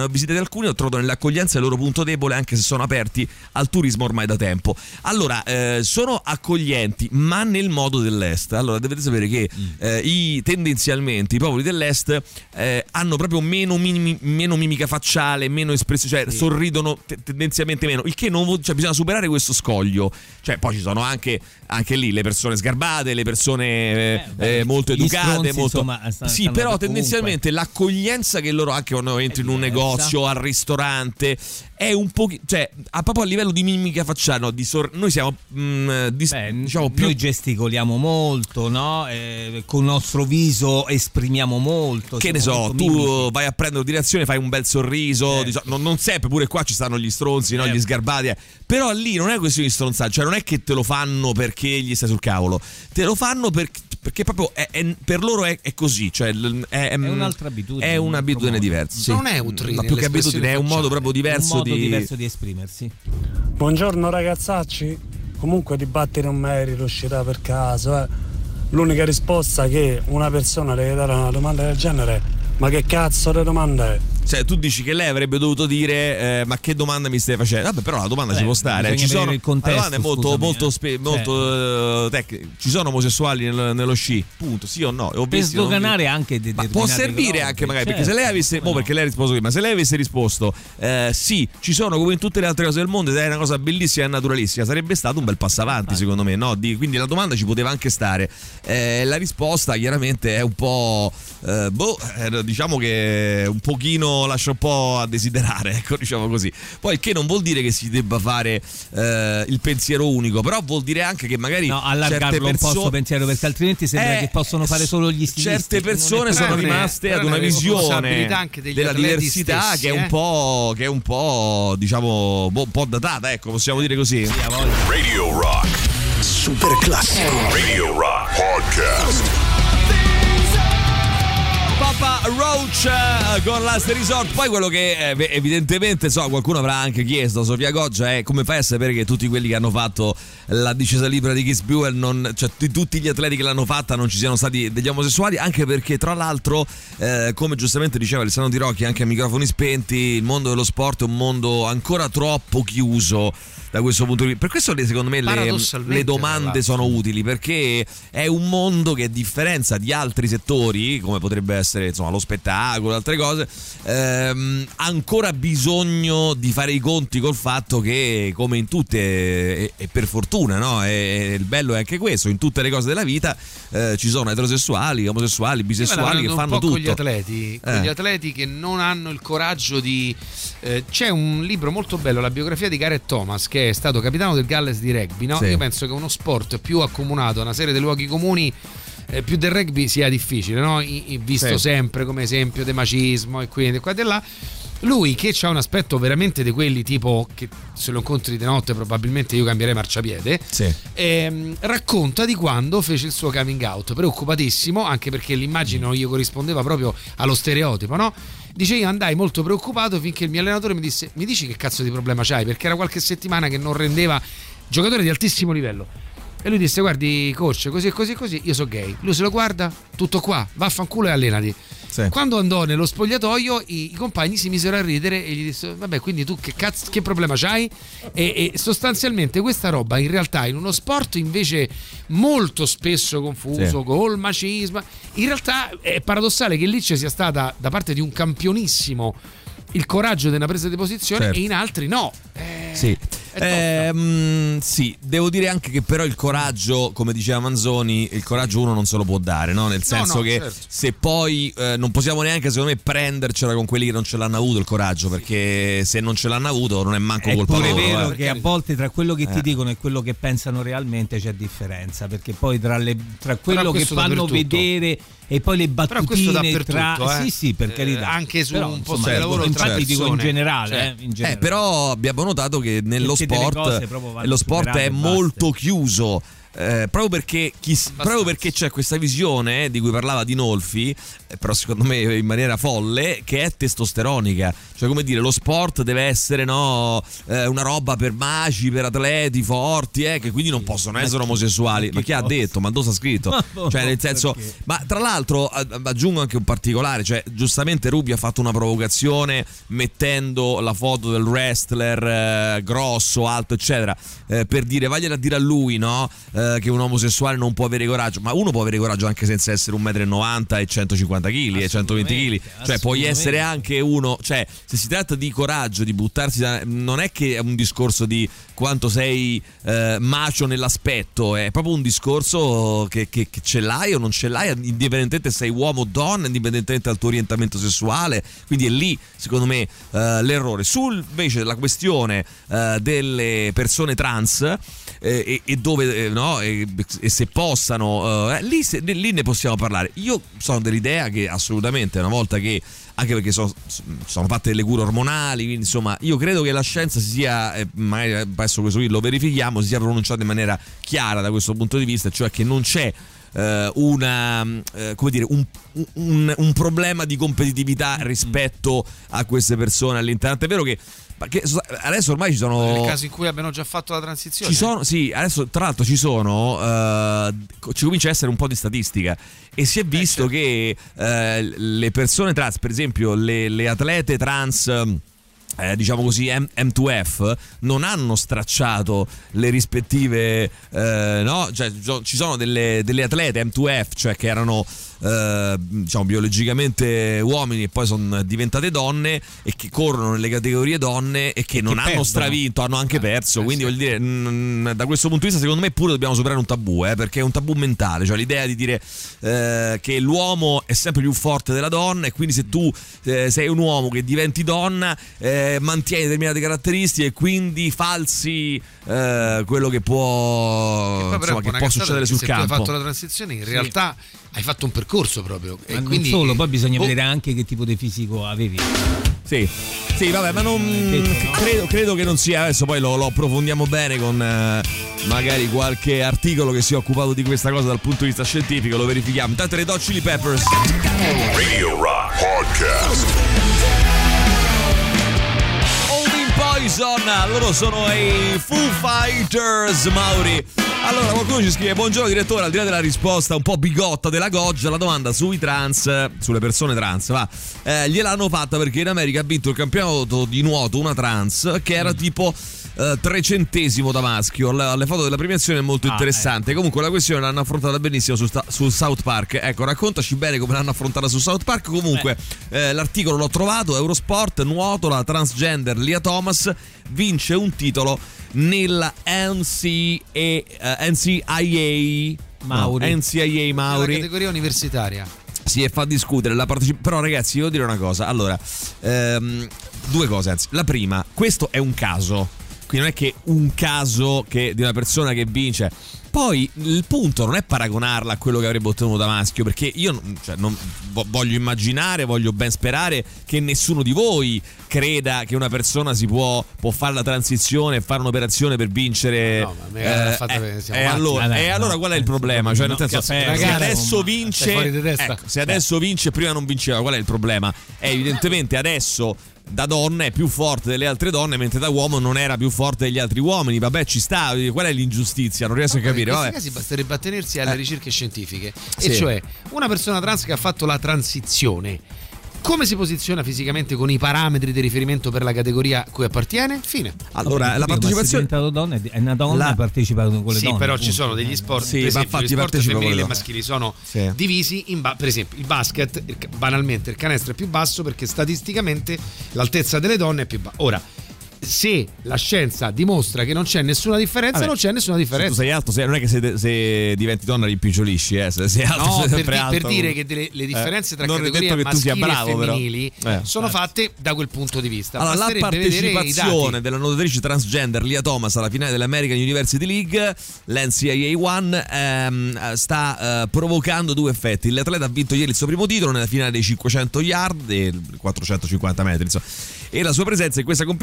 ne ho visitati alcuni, ho trovato nell'accoglienza il loro punto debole, anche se sono aperti al turismo ormai da tempo. Allora, sono accoglienti, ma nel modo dell'est. Allora, dovete sapere che tendenzialmente i popoli dell'est hanno proprio meno mimica facciale, meno espressione, cioè sorridono tendenzialmente meno, il che non cioè, bisogna superare questo scoglio. Cioè, poi ci sono anche lì le persone sgarbate, le persone molto educate, stronzi, molto insomma, sì, però tendenzialmente comunque l'accoglienza che loro anche quando entri in un negozio, al ristorante, è un po', cioè proprio a livello di mimica facciale, no? Noi siamo diciamo più, noi gesticoliamo molto, no? Con il nostro viso esprimiamo molto. Che ne so, tu vai a prendere direzione, fai un bel sorriso, non sempre, pure qua ci stanno gli stronzi, no? Gli sgarbati, però lì non è questione di stronzare, cioè non è che te lo fanno perché gli stai sul cavolo, te lo fanno perché proprio per loro è così, cioè è un'altra abitudine, è un'abitudine diversa. Sono neutri, più che abitudine, è un modo proprio diverso di esprimersi. Buongiorno ragazzacci, comunque dibattere un merito uscirà per caso. L'unica risposta che una persona deve dare a una domanda del genere è: ma che cazzo di domanda è? Cioè, tu dici che lei avrebbe dovuto dire ma che domanda mi stai facendo? Vabbè, però la domanda ci può stare. Ci sono, contesto, la domanda è molto ci sono omosessuali nello sci? Punto, sì o no? Per sdoganare anche ma può servire anche magari, perché se lei avesse perché lei ha risposto prima, se lei avesse risposto sì, ci sono come in tutte le altre cose del mondo ed è una cosa bellissima e naturalissima, sarebbe stato un bel passo avanti, secondo me, no? Quindi la domanda ci poteva anche stare. La risposta chiaramente è un po' diciamo che un pochino lascia un po' a desiderare, ecco, diciamo così. Poi che non vuol dire che si debba fare il pensiero unico, però vuol dire anche che magari allargarlo un po' il suo pensiero, perché altrimenti sembra che possono fare solo gli stilisti. Certe persone sono rimaste ad una visione della diversità stessi, che è un po' diciamo un po' datata, ecco, possiamo dire così. Radio Rock Super classico. Radio Rock Podcast. Papa Roach con Last Resort. Poi quello che evidentemente qualcuno avrà anche chiesto, Sofia Goggia, è come fai a sapere che tutti quelli che hanno fatto la discesa libera di Kitzbühel, cioè tutti gli atleti che l'hanno fatta, non ci siano stati degli omosessuali, anche perché tra l'altro come giustamente diceva Alessandro Di Rocchi anche a microfoni spenti, il mondo dello sport è un mondo ancora troppo chiuso da questo punto di vista. Per questo secondo me le domande sono utili, perché è un mondo che, a differenza di altri settori come potrebbe essere insomma lo spettacolo, altre cose, ancora bisogno di fare i conti col fatto che, come in tutte, e per fortuna, no? E il bello è anche questo, in tutte le cose della vita ci sono eterosessuali, omosessuali, bisessuali che fanno tutto. Con gli atleti che non hanno il coraggio di c'è un libro molto bello, la biografia di Gareth Thomas, che è stato capitano del Galles di rugby, no? Sì. Io penso che uno sport più accomunato a una serie di luoghi comuni più del rugby sia difficile, no? Visto sempre come esempio di macismo e quindi qua e là. Lui, che ha un aspetto veramente di quelli tipo che se lo incontri di notte probabilmente io cambierei marciapiede, racconta di quando fece il suo coming out, preoccupatissimo, anche perché l'immagine gli corrispondeva proprio allo stereotipo, no? Dice: io andai molto preoccupato finché il mio allenatore mi disse: mi dici che cazzo di problema c'hai? Perché era qualche settimana che non rendeva, giocatore di altissimo livello. E lui disse: guardi coach, così e così e così, io so gay. Lui se lo guarda, tutto qua, vaffanculo e allenati. Sì. Quando andò nello spogliatoio i compagni si misero a ridere e gli dissero: vabbè, quindi tu che problema c'hai? E sostanzialmente questa roba in realtà in uno sport invece molto spesso confuso col macismo, in realtà è paradossale che lì ci sia stata da parte di un campionissimo il coraggio della presa di posizione e in altri no. Sì. Sì, devo dire anche che però il coraggio, come diceva Manzoni, il coraggio uno non se lo può dare, no? Nel senso che se poi non possiamo neanche, secondo me, prendercela con quelli che non ce l'hanno avuto il coraggio, perché se non ce l'hanno avuto non è manco colpa loro. È pure vero che a volte tra quello che ti dicono e quello che pensano realmente c'è differenza, perché poi tra quello che fanno vedere e poi le battutine tra sì, per carità, anche su un posto di lavoro, infatti dico in generale, però abbiamo notato che nello sport lo sport è molto chiuso proprio perché c'è questa visione di cui parlava Dinolfi, però secondo me in maniera folle, che è testosteronica. Cioè, come dire, lo sport deve essere una roba per maci, per atleti forti, che quindi non possono essere omosessuali. Ma chi ha detto? Ma dove sta scritto? Cioè, nel senso, ma tra l'altro aggiungo anche un particolare, cioè giustamente Rubio ha fatto una provocazione mettendo la foto del wrestler grosso, alto, eccetera, per dire, vagliela a dire a lui, no? Che un omosessuale non può avere coraggio. Ma uno può avere coraggio anche senza essere 1,90 m e 150 kg e 120 kg. Cioè, puoi essere anche uno, cioè, se si tratta di coraggio, di buttarsi non è che è un discorso di quanto sei macio nell'aspetto, è proprio un discorso che ce l'hai o non ce l'hai, indipendentemente se sei uomo o donna, indipendentemente dal tuo orientamento sessuale. Quindi è lì, secondo me, l'errore. Invece della questione delle persone trans e dove e se possano, lì ne possiamo parlare. Io sono dell'idea che assolutamente, una volta che, anche perché sono fatte delle cure ormonali, quindi insomma io credo che la scienza si sia, magari adesso questo qui lo verifichiamo, si sia pronunciata in maniera chiara da questo punto di vista, cioè che non c'è come dire, un problema di competitività rispetto a queste persone all'interno. È vero che adesso ormai ci sono, nel caso in cui abbiano già fatto la transizione, ci sono, sì, adesso tra l'altro ci comincia a essere un po' di statistica e si è visto che le persone trans, per esempio le atlete trans, diciamo così, M2F, non hanno stracciato le rispettive, cioè ci sono delle atlete M2F, cioè che erano diciamo biologicamente uomini e poi sono diventate donne e che corrono nelle categorie donne e che non hanno stravinto, hanno anche perso. Quindi vuol dire, da questo punto di vista secondo me pure dobbiamo superare un tabù, perché è un tabù mentale, cioè l'idea di dire che l'uomo è sempre più forte della donna e quindi se tu sei un uomo che diventi donna mantieni determinate caratteristiche e quindi falsi quello che può, insomma, che può succedere sul campo. Se tu hai fatto la transizione, in realtà hai fatto un percorso proprio. Ma e quindi, non solo, poi bisogna vedere anche che tipo di fisico avevi. Sì, vabbè, ma non credo che non sia. Adesso poi lo approfondiamo bene con magari qualche articolo che si è occupato di questa cosa dal punto di vista scientifico, lo verifichiamo. Intanto Red Hot Chili Peppers, Radio Rock Podcast. Poison, loro sono i Foo Fighters, Mauri. Allora qualcuno ci scrive: buongiorno direttore, al di là della risposta un po' bigotta della Goggia, la domanda sulle persone trans gliel'hanno fatta perché in America ha vinto il campionato di nuoto una trans che era tipo 300° da maschio. Le foto della premiazione è molto interessante. Comunque la questione l'hanno affrontata benissimo su South Park. Ecco, raccontaci bene come l'hanno affrontata su South Park. Comunque l'articolo l'ho trovato, Eurosport, nuoto, la transgender Lia Thomas vince un titolo nella NCAA Mauri, nella categoria universitaria. Sì, e fa discutere la però ragazzi, devo dire una cosa. Allora, due cose, anzi. La prima, questo è un caso, quindi non è che un caso di una persona che vince. Poi il punto non è paragonarla a quello che avrebbe ottenuto da maschio, perché io non voglio immaginare, voglio ben sperare che nessuno di voi creda che una persona può fare la transizione e fare un'operazione per vincere. No, ma allora qual è il problema? Cioè, nel senso, se adesso vince, se adesso vince, prima non vinceva, qual è il problema? Evidentemente adesso da donna è più forte delle altre donne, mentre da uomo non era più forte degli altri uomini. Vabbè, ci sta, qual è l'ingiustizia? Non riesco a capire. In questi casi basterebbe attenersi alle ricerche scientifiche, e cioè una persona trans che ha fatto la transizione, come si posiziona fisicamente con i parametri di riferimento per la categoria a cui appartiene? Fine. Allora, la partecipazione è donna, è una donna e partecipa con le donne. Sì, però ci sono degli sport, per esempio, gli sport femminili e maschili sono divisi in per esempio il basket, banalmente il canestro è più basso perché statisticamente l'altezza delle donne è più bassa. Ora, se la scienza dimostra che non c'è nessuna differenza, non c'è nessuna differenza. Se tu sei alto, non è che se diventi donna rimpiccionisci, se sei alto, sei sempre alto. Per dire che le differenze tra categorie maschili e femminili sono fatte da quel punto di vista. Allora, la partecipazione della nuotatrice transgender Lia Thomas alla finale dell'American University League, l'NCAA One, sta provocando due effetti. L'atleta ha vinto ieri il suo primo titolo nella finale dei 500 yard e 450 metri, insomma. E la sua presenza in questa competizione ha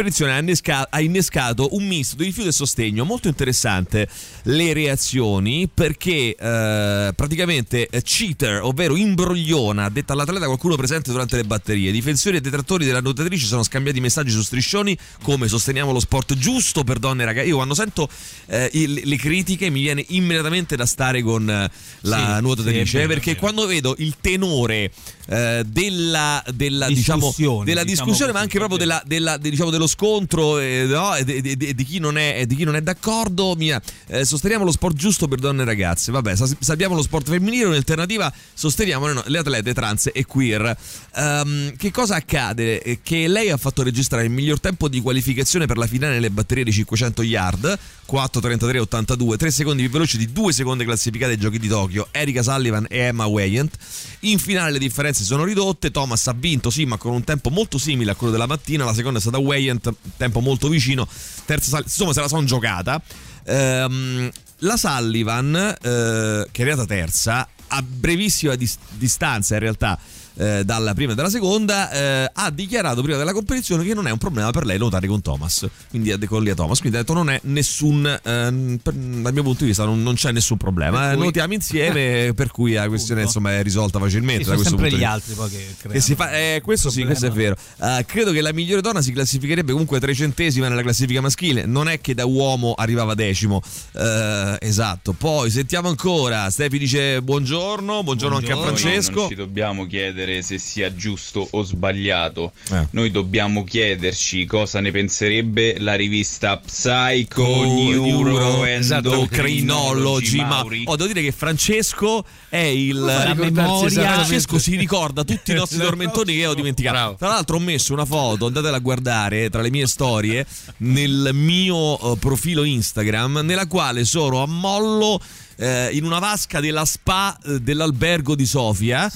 innescato un misto di rifiuto e sostegno. Molto interessante le reazioni, perché praticamente cheater, ovvero imbrogliona, detta all'atleta qualcuno presente durante le batterie. Difensori e detrattori della nuotatrice sono scambiati messaggi su striscioni come sosteniamo lo sport giusto per donne e ragazzi. Io quando sento le critiche mi viene immediatamente da stare con la nuotatrice, perché quando vedo il tenore della discussione, ma anche proprio dello scontro, no? di chi non è d'accordo, sosteniamo lo sport giusto per donne e ragazze. Vabbè, salviamo lo sport femminile, un'alternativa, sosteniamo le atlete trans e queer. Che cosa accade? Che lei ha fatto registrare il miglior tempo di qualificazione per la finale nelle batterie di 500 yard, 4:33.82, 3 secondi più veloci di 2 secondi classificate ai giochi di Tokyo, Erika Sullivan e Emma Weyant. In finale le differenze sono ridotte, Thomas ha vinto sì, ma con un tempo molto simile a quello della mattina, la seconda è stata Weyant, tempo molto vicino, terza insomma se la sono giocata. La Sullivan, che è arrivata terza, a brevissima distanza in realtà dalla prima e dalla seconda, ha dichiarato prima della competizione che non è un problema per lei nuotare con Thomas, quindi con Lia Thomas, quindi ha detto non è nessun dal mio punto di vista non c'è nessun problema, nuotiamo insieme, per cui la questione insomma è risolta facilmente. Sono sempre gli altri poi che si fa, questo sì, questo è vero. Credo che la migliore donna si classificherebbe comunque 300esima nella classifica maschile, non è che da uomo arrivava 10º. Esatto. Poi sentiamo ancora, Stefi dice buongiorno anche a Francesco. Non ci dobbiamo chiedere se sia giusto o sbagliato, noi dobbiamo chiederci cosa ne penserebbe la rivista Psycho Neuroendocrinology. Ma devo dire che Francesco è Francesco si ricorda tutti i nostri tormentoni che ho dimenticato. Bravo. Tra l'altro ho messo una foto, andatela a guardare tra le mie storie nel mio profilo Instagram, nella quale sono a mollo in una vasca della spa dell'albergo di Sofia,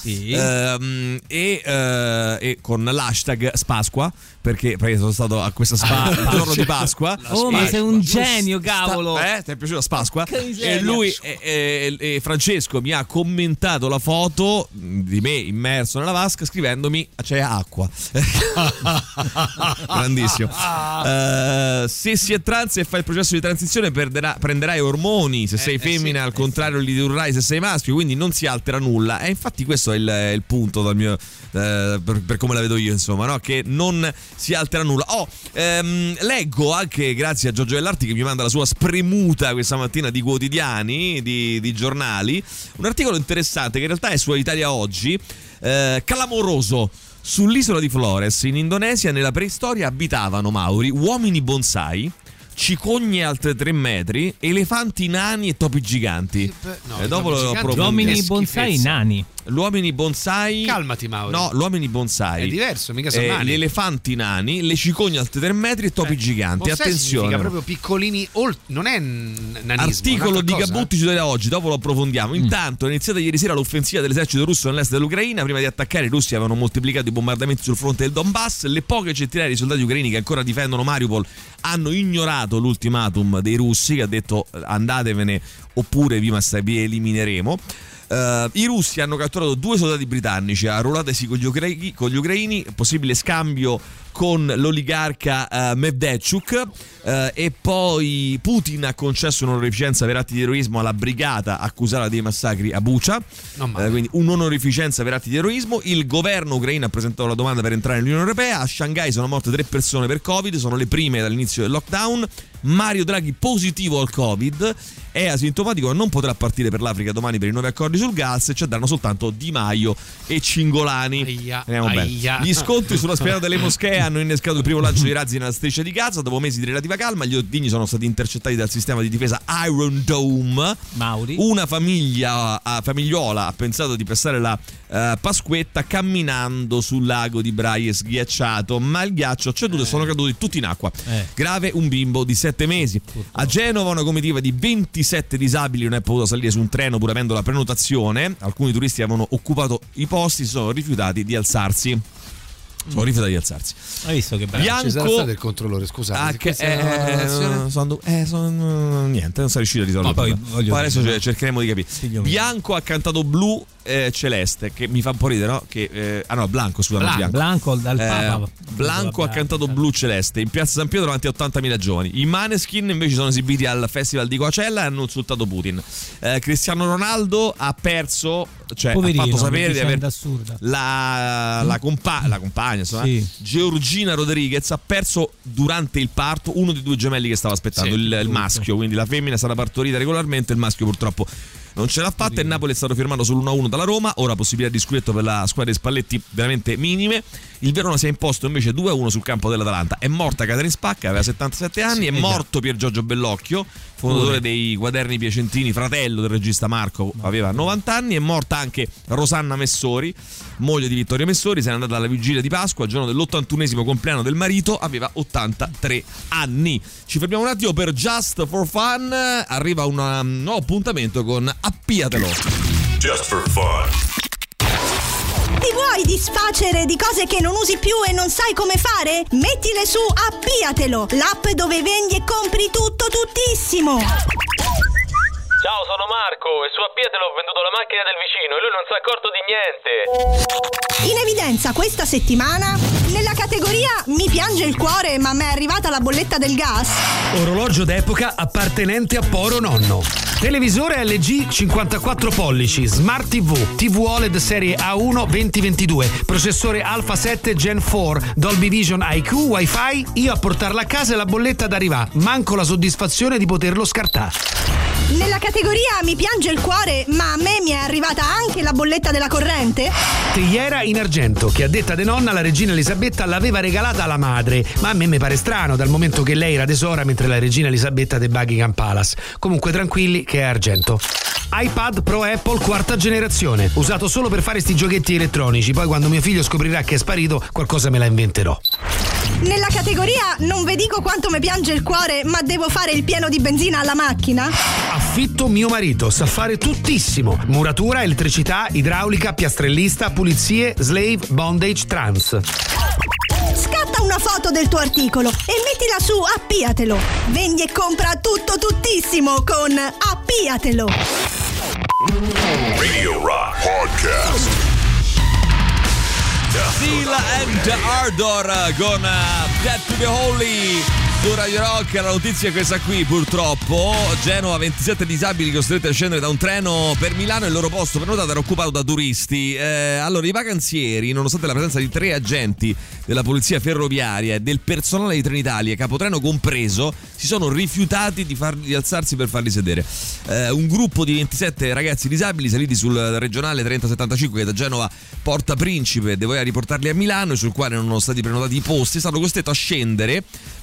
e con l'hashtag Spasqua, perché sono stato a questa spa il giorno di Pasqua. Ma sei un genio, cavolo! Ti è piaciuta Spasqua? E lui e Francesco mi ha commentato la foto di me immerso nella vasca scrivendomi c'è acqua. Grandissimo. Se si è trans e fai il processo di transizione prenderai ormoni, se sei femmina al contrario li ridurrai se sei maschio, quindi non si altera nulla. E infatti questo è il punto dal mio per come la vedo io, insomma, no? Che non si altera nulla. Leggo anche grazie a Giorgio Dell'Arti che mi manda la sua spremuta questa mattina di quotidiani, di giornali, un articolo interessante che in realtà è su Italia Oggi, clamoroso. Sull'isola di Flores in Indonesia nella preistoria abitavano Mauri, uomini bonsai, cicogne alte 3 metri, elefanti nani e topi giganti. Dopo lo uomini bonsai nani. L'uomini bonsai. Calmati, Mauro. No, l'uomini bonsai. È diverso, mica sono nani. Gli elefanti nani, le cicogne alte 3 metri e topi giganti. Attenzione. Significa proprio piccolini, non è nanismo. Articolo di Gabutti su Italia Oggi, dopo lo approfondiamo. Intanto è iniziata ieri sera l'offensiva dell'esercito russo nell'est dell'Ucraina. Prima di attaccare i russi avevano moltiplicato i bombardamenti sul fronte del Donbass. Le poche centinaia di soldati ucraini che ancora difendono Mariupol hanno ignorato l'ultimatum dei russi, che ha detto andatevene oppure vi elimineremo. I russi hanno catturato 2 soldati britannici, arruolatisi con gli ucraini, possibile scambio con l'oligarca Medvedchuk, e poi Putin ha concesso un'onorificenza per atti di terrorismo alla brigata accusata dei massacri a Bucha, quindi un'onorificenza per atti di terrorismo. Il governo ucraino ha presentato la domanda per entrare nell'Unione Europea. A Shanghai sono morte 3 persone per Covid, sono le prime dall'inizio del lockdown. Mario Draghi positivo al Covid, è asintomatico, non potrà partire per l'Africa domani per i nuovi accordi sul gas, e ci daranno soltanto Di Maio e Cingolani. Gli scontri sulla spianata delle moschee hanno innescato il primo lancio di razzi nella striscia di Gaza. Dopo mesi di relativa calma, gli ordigni sono stati intercettati dal sistema di difesa Iron Dome. Mauri. Una famigliola ha pensato di passare la Pasquetta camminando sul lago di Braie sghiacciato, ma il ghiaccio ha ceduto e sono caduti tutti in acqua. Grave un bimbo di 7 mesi. A Genova una comitiva di 27 disabili non è potuta salire su un treno pur avendo la prenotazione. Alcuni turisti avevano occupato i posti, si sono rifiutati di alzarsi. sono rifiutati di alzarsi. Hai visto che bello? Ci sarà stato il controllore, scusate. Niente, non sono riuscito a risolvere. Poi adesso cercheremo di capire. Bianco ha cantato Blu Celeste, che mi fa un po' ridere, no? Blanco, scusate. Blanco dal Papa. Blanco ha cantato Blu Celeste in Piazza San Pietro davanti a 80.000 giovani. I Maneskin invece sono esibiti al Festival di Coachella e hanno insultato Putin. Cristiano Ronaldo ha perso, cioè poverino, ha fatto sapere di aver assurda. la compagna, insomma, sì. Georgina Rodriguez ha perso durante il parto uno dei due gemelli che stava aspettando, il maschio, quindi la femmina è stata partorita regolarmente, il maschio purtroppo non ce l'ha fatta. Il Napoli è stato firmato sull'1-1 dalla Roma, ora possibilità di scudetto per la squadra di Spalletti veramente minime. Il Verona si è imposto invece 2-1 sul campo dell'Atalanta. È morta Caterina Spacca, aveva 77 anni, è morto Pier Giorgio Bellocchio, fondatore dei Quaderni Piacentini, fratello del regista Marco, aveva 90 anni. È morta anche Rosanna Messori, moglie di Vittorio Messori, se n'è andata alla vigilia di Pasqua, il giorno dell'81esimo compleanno del marito, aveva 83 anni. Ci fermiamo un attimo per Just for Fun, arriva un nuovo appuntamento con Appiatelo. Just for Fun. Ti vuoi disfacere di cose che non usi più e non sai come fare? Mettile su Appiatelo, l'app dove vendi e compri tutto tuttissimo. Ciao, sono Marco e su Appiatelo ho venduto la macchina del vicino e lui non si è accorto di niente. In evidenza questa settimana, nella categoria Mi piange il cuore ma m'è arrivata la bolletta del gas, orologio d'epoca appartenente a Poro Nonno. Televisore LG 54 pollici, Smart TV OLED serie A1 2022, processore Alpha 7 Gen 4, Dolby Vision IQ, Wi-Fi. Io a portarla a casa e la bolletta ad arrivare, manco la soddisfazione di poterlo scartare. Nella categoria Mi piange il cuore ma a me mi è arrivata anche la bolletta della corrente, teiera in argento che a detta de nonna la regina Elisabetta l'aveva regalata alla madre, ma a me mi pare strano dal momento che lei era tesora mentre la regina Elisabetta de Buckingham Palace. Comunque tranquilli che è argento. iPad Pro Apple quarta generazione, usato solo per fare sti giochetti elettronici, poi quando mio figlio scoprirà che è sparito qualcosa me la inventerò. Nella categoria Non vi dico quanto mi piange il cuore ma devo fare il pieno di benzina alla macchina, affitto mio marito, sa fare tuttissimo: muratura, elettricità, idraulica, piastrellista, pulizie, slave, bondage, trans. Scatta una foto del tuo articolo e mettila su Appiatelo. Vendi e compra tutto tuttissimo con Appiatelo. Radio Rock Podcast. Sila and Ardor con Dead to the Holy su Radio Rock. La notizia è questa qui, purtroppo. Genova, 27 disabili costretti a scendere da un treno per Milano. Il loro posto prenotato era occupato da turisti. Allora, i vacanzieri, nonostante la presenza di 3 agenti della polizia ferroviaria e del personale di Trenitalia, capotreno compreso, si sono rifiutati di alzarsi per farli sedere. Un gruppo di 27 ragazzi disabili saliti sul regionale 3075 che da Genova Porta Principe doveva riportarli a Milano e sul quale non sono stati prenotati i posti, è stato costretto a scendere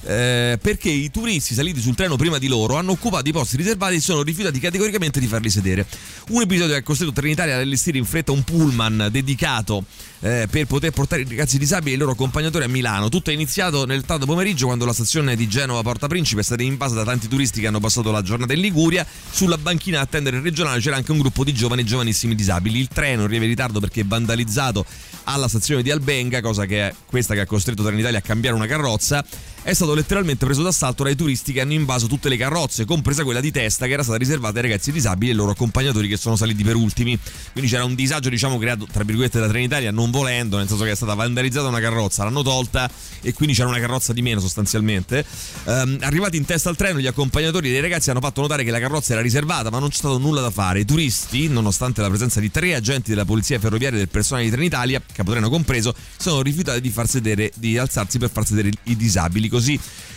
perché i turisti saliti sul treno prima di loro hanno occupato i posti riservati e si sono rifiutati categoricamente di farli sedere. Un episodio che ha costretto Trenitalia ad allestire in fretta un pullman dedicato per poter portare i ragazzi disabili e i loro accompagnatori a Milano. Tutto è iniziato nel tardo pomeriggio, quando la stazione di Genova Porta Principe è stata invasa da tanti turisti che hanno passato la giornata in Liguria. Sulla banchina a attendere il regionale c'era anche un gruppo di giovani e giovanissimi disabili. Il treno arriva in ritardo perché è vandalizzato alla stazione di Albenga, cosa che è questa che ha costretto Trenitalia a cambiare una carrozza. È stato letteralmente preso d'assalto dai turisti che hanno invaso tutte le carrozze, compresa quella di testa che era stata riservata ai ragazzi disabili e ai loro accompagnatori che sono saliti per ultimi. Quindi c'era un disagio, diciamo, creato tra virgolette da Trenitalia non volendo, nel senso che è stata vandalizzata una carrozza, l'hanno tolta e quindi c'era una carrozza di meno sostanzialmente. Arrivati in testa al treno, gli accompagnatori dei ragazzi hanno fatto notare che la carrozza era riservata, ma non c'è stato nulla da fare. I turisti, nonostante la presenza di 3 agenti della polizia ferroviaria e del personale di Trenitalia, capotreno compreso, sono rifiutati di alzarsi per far sedere i disabili. Così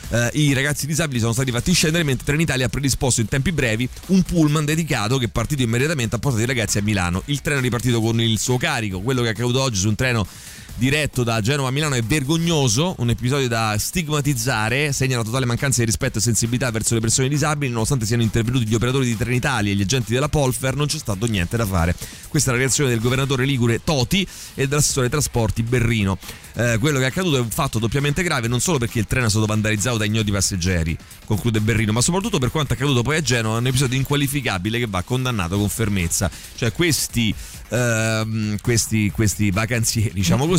i ragazzi disabili sono stati fatti scendere, mentre Trenitalia ha predisposto in tempi brevi un pullman dedicato che è partito immediatamente a portare i ragazzi a Milano. Il treno è ripartito con il suo carico. Quello che è accaduto oggi su un treno diretto da Genova a Milano è vergognoso, un episodio da stigmatizzare, segna la totale mancanza di rispetto e sensibilità verso le persone disabili. Nonostante siano intervenuti gli operatori di Trenitalia e gli agenti della Polfer, non c'è stato niente da fare. Questa è la reazione del governatore ligure Toti e dell'assessore ai trasporti Berrino. Quello che è accaduto è un fatto doppiamente grave, non solo perché il treno è stato vandalizzato da ignoti passeggeri, conclude Berrino, ma soprattutto per quanto accaduto poi a Genova, un episodio inqualificabile che va condannato con fermezza. Cioè questi vacanzieri, diciamo così,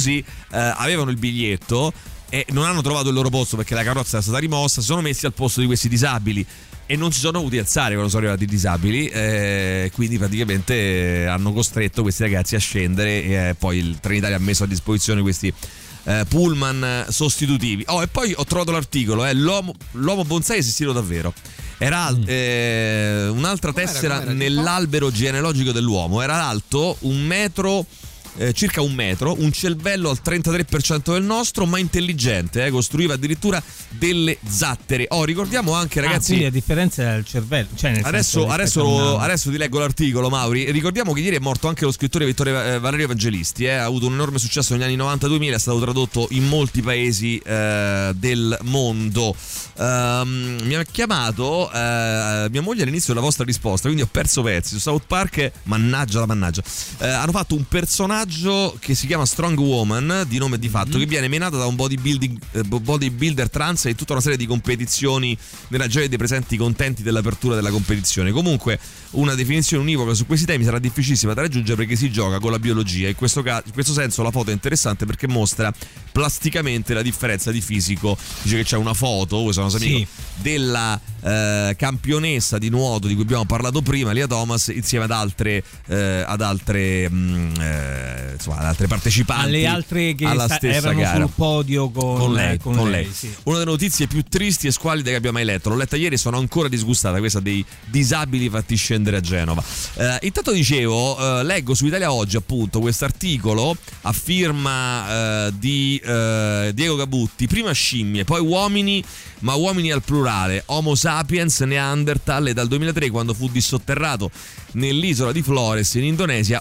così avevano il biglietto e non hanno trovato il loro posto perché la carrozza era stata rimossa, si sono messi al posto di questi disabili e non si sono dovuti alzare quando sono arrivati i disabili, quindi praticamente hanno costretto questi ragazzi a scendere e poi il Trenitalia ha messo a disposizione questi pullman sostitutivi. E poi ho trovato l'articolo, l'uomo bonsai è esistito davvero. Era un'altra tessera nell'albero genealogico dell'uomo, era alto circa 1 metro, un cervello al 33% del nostro, ma intelligente, costruiva addirittura delle zattere. Ricordiamo anche, ragazzi, quindi a differenza del cervello, cioè adesso ti leggo l'articolo, Mauri. Ricordiamo che ieri è morto anche lo scrittore Vittorio Valerio Evangelisti, ha avuto un enorme successo negli anni 90-2000, è stato tradotto in molti paesi del mondo. Mi ha chiamato mia moglie all'inizio della vostra risposta, quindi ho perso pezzi su South Park, mannaggia. Hanno fatto un personaggio che si chiama Strong Woman, di nome e di fatto, che viene menata da un bodybuilder trans e tutta una serie di competizioni nella gioia dei presenti contenti dell'apertura della competizione. Comunque una definizione univoca su questi temi sarà difficilissima da raggiungere perché si gioca con la biologia. In questo senso la foto è interessante perché mostra plasticamente la differenza di fisico. Dice che c'è una foto, voi sono amico, della campionessa di nuoto di cui abbiamo parlato prima, Lia Thomas, insieme ad altre partecipanti, alle altre che alla stessa erano gara sul podio con lei. Sì. Una delle notizie più tristi e squallide che abbia mai letto. L'ho letta ieri e sono ancora disgustata, questa dei disabili fatti scendere a Genova. Intanto dicevo, leggo su Italia Oggi appunto questo articolo a firma di Diego Gabutti. Prima scimmie, poi uomini, ma uomini al plurale, Homo sapiens, Neanderthal, e dal 2003, quando fu dissotterrato nell'isola di Flores in Indonesia,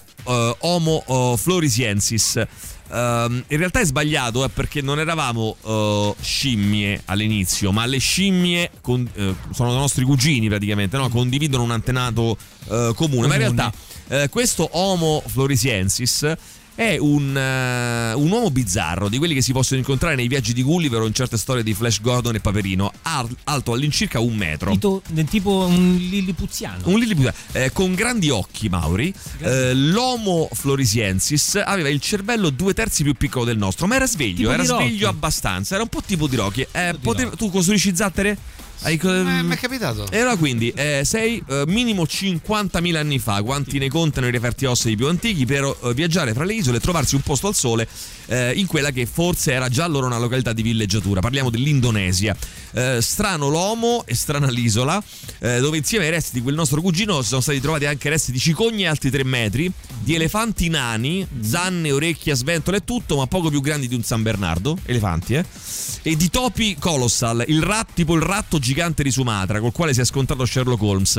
Homo floresiensis. In realtà è sbagliato, perché non eravamo scimmie all'inizio, ma le scimmie sono i nostri cugini praticamente, no? Condividono un antenato comune. Ma in realtà questo Homo floresiensis è un uomo bizzarro, di quelli che si possono incontrare nei viaggi di Gulliver o in certe storie di Flash Gordon e Paperino, alto all'incirca 1 metro. Tipo un lillipuziano. Con grandi occhi, Mauri. L'Homo floresiensis aveva il cervello 2/3 più piccolo del nostro, ma era sveglio, abbastanza, era un po' tipo di Rocky. Tu costruisci zattere? Mi è capitato. E allora quindi sei minimo 50.000 anni fa, quanti ne contano i referti ossei più antichi, per viaggiare fra le isole e trovarsi un posto al sole in quella che forse era già allora una località di villeggiatura. Parliamo dell'Indonesia. Strano l'uomo e strana l'isola, dove insieme ai resti di quel nostro cugino sono stati trovati anche resti di cicogne alti 3 metri, di elefanti nani, zanne, orecchie a sventola e tutto, ma poco più grandi di un San Bernardo, elefanti, e di topi colossal, tipo il ratto gigante di Sumatra col quale si è scontrato Sherlock Holmes.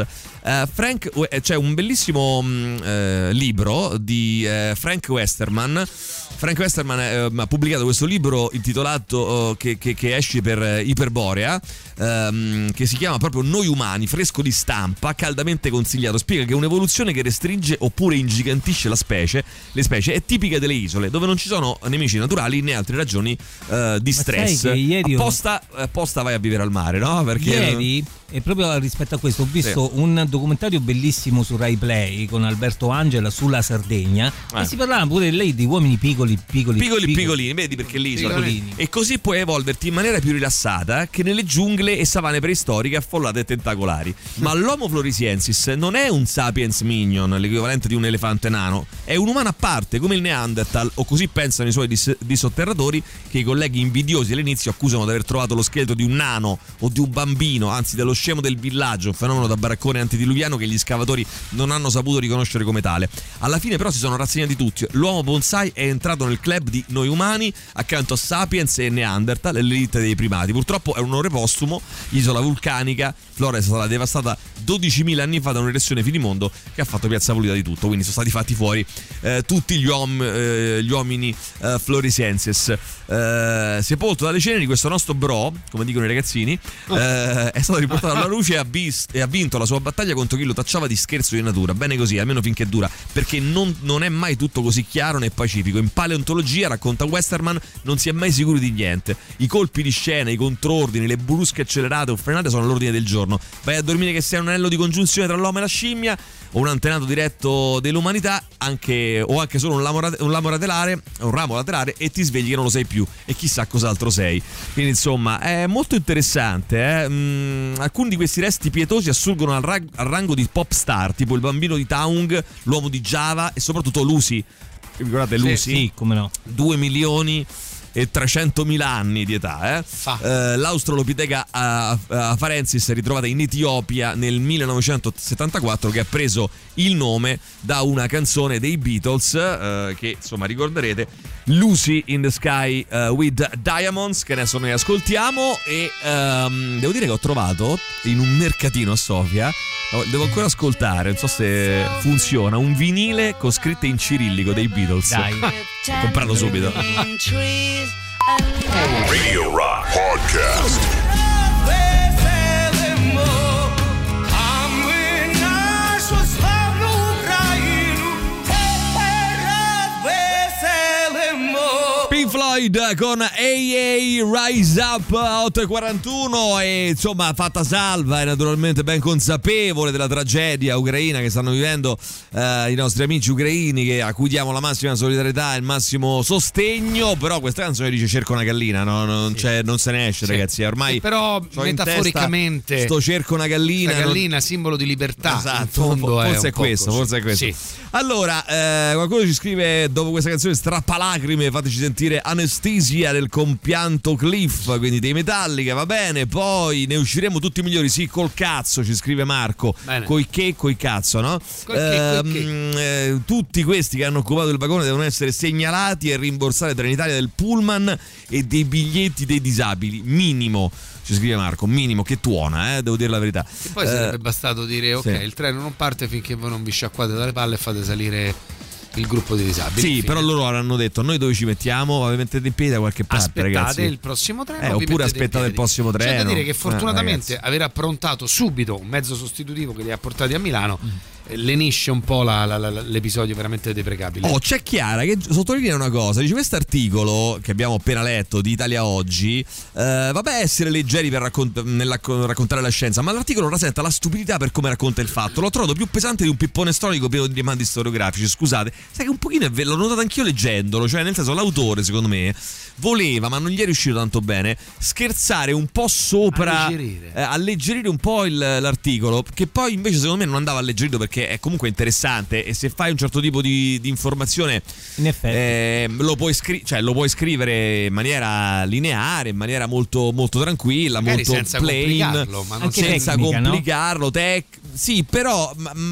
C'è un bellissimo libro di Frank Westerman. Frank Westerman ha pubblicato questo libro intitolato che esce per Iperborea, che si chiama proprio Noi umani, fresco di stampa, caldamente consigliato. Spiega che un'evoluzione che restringe oppure ingigantisce le specie è tipica delle isole, dove non ci sono nemici naturali né altre ragioni di stress. Apposta vai a vivere al mare, no? Perché ieri, e proprio rispetto a questo, ho visto un documentario bellissimo su Rai Play con Alberto Angela sulla Sardegna, e si parlava pure lei di uomini piccolini, vedi, perché l'isola. E così puoi evolverti in maniera più rilassata che nelle giungle e savane preistoriche affollate e tentacolari. Ma l'Homo floresiensis non è un sapiens minion, l'equivalente di un elefante nano, è un umano a parte, come il Neanderthal, o così pensano i suoi dissotterratori, che i colleghi invidiosi all'inizio accusano di aver trovato lo scheletro di un nano o di un bambino, anzi dello scemo del villaggio, un fenomeno da baraccone antidiluviano che gli scavatori non hanno saputo riconoscere come tale. Alla fine però si sono rassegnati tutti. L'uomo bonsai è entrato nel club di Noi umani accanto a Sapiens e Neanderthal, l'elite dei primati. Purtroppo è un onore postumo. Isola vulcanica, Flores è stata devastata 12.000 anni fa da un'erezione finimondo che ha fatto piazza pulita di tutto, quindi sono stati fatti fuori tutti gli uomini floresiensis. Sepolto dalle ceneri, questo nostro bro, come dicono i ragazzini, è stato riportato alla luce e ha vinto la sua battaglia contro chi lo tacciava di scherzo di natura. Bene così, almeno finché dura, perché non è mai tutto così chiaro né pacifico. In paleontologia, racconta Westerman, non si è mai sicuri di niente. I colpi di scena, i controordini, le brusche accelerate o frenate sono all'ordine del giorno. Vai a dormire che sei un anello di congiunzione tra l'uomo e la scimmia, o un antenato diretto dell'umanità, o anche solo un ramo laterale e ti svegli che non lo sei più e chissà cos'altro sei. Quindi insomma è molto interessante. Alcuni di questi resti pietosi assurgono al rango di pop star, tipo il bambino di Taung, l'uomo di Java e soprattutto Lucy. Ricordate Lucy? Sì, come no. 2 milioni e 300.000 anni di età. L'Australopiteca afarensis ritrovata in Etiopia nel 1974, che ha preso il nome da una canzone dei Beatles che insomma ricorderete, Lucy in the Sky with Diamonds, che adesso noi ascoltiamo. E devo dire che ho trovato in un mercatino a Sofia, devo ancora ascoltare, non so se funziona, un vinile con scritte in cirillico dei Beatles. Dai, comprarlo subito. Radio Rock Podcast. Pink Floyd con AA Rise Up 8:41, e insomma fatta salva e naturalmente ben consapevole della tragedia ucraina che stanno vivendo i nostri amici ucraini, a cui diamo la massima solidarietà e il massimo sostegno. Però questa canzone dice cerco una gallina, no? Non se ne esce, ragazzi, ormai. Però metaforicamente sto cerco una gallina, simbolo di libertà. Esatto, forse è questo. Sì. Allora qualcuno ci scrive: dopo questa canzone strappalacrime fateci sentire Anestesia del compianto Cliff, quindi dei Metallica, va bene. Poi ne usciremo tutti migliori, sì, col cazzo, ci scrive Marco. Bene. Coi cazzo, no? Tutti questi che hanno occupato il vagone devono essere segnalati e rimborsare Trenitalia del pullman e dei biglietti dei disabili, minimo. Ci scrive Marco, minimo, che tuona, devo dire la verità. E poi sarebbe bastato dire ok, il treno non parte finché voi non vi sciacquate dalle palle e fate salire il gruppo di disabili. Sì, però loro hanno detto: noi dove ci mettiamo? Vi mettete in piedi da qualche parte, aspettate, ragazzi. il prossimo treno, oppure aspettate il prossimo treno. C'è da dire che fortunatamente aver approntato subito un mezzo sostitutivo che li ha portati a Milano lenisce un po' l'episodio veramente deprecabile. C'è Chiara che sottolinea una cosa, dice: questo articolo che abbiamo appena letto di Italia Oggi, vabbè, essere leggeri per raccontare la scienza, ma l'articolo rasenta la stupidità per come racconta il fatto. L'ho trovato più pesante di un pippone storico pieno di rimandi storiografici. Scusate, sai che un pochino l'ho notato anch'io leggendolo, cioè nel senso, l'autore secondo me voleva, ma non gli è riuscito tanto bene, scherzare un po' sopra, alleggerire un po' l'articolo, che poi invece secondo me non andava alleggerito, perché è comunque interessante, e se fai un certo tipo di informazione, in effetti lo puoi scrivere in maniera lineare, in maniera molto, molto tranquilla, magari molto senza plain, ma non senza tecnica, complicarlo, no? Sì, però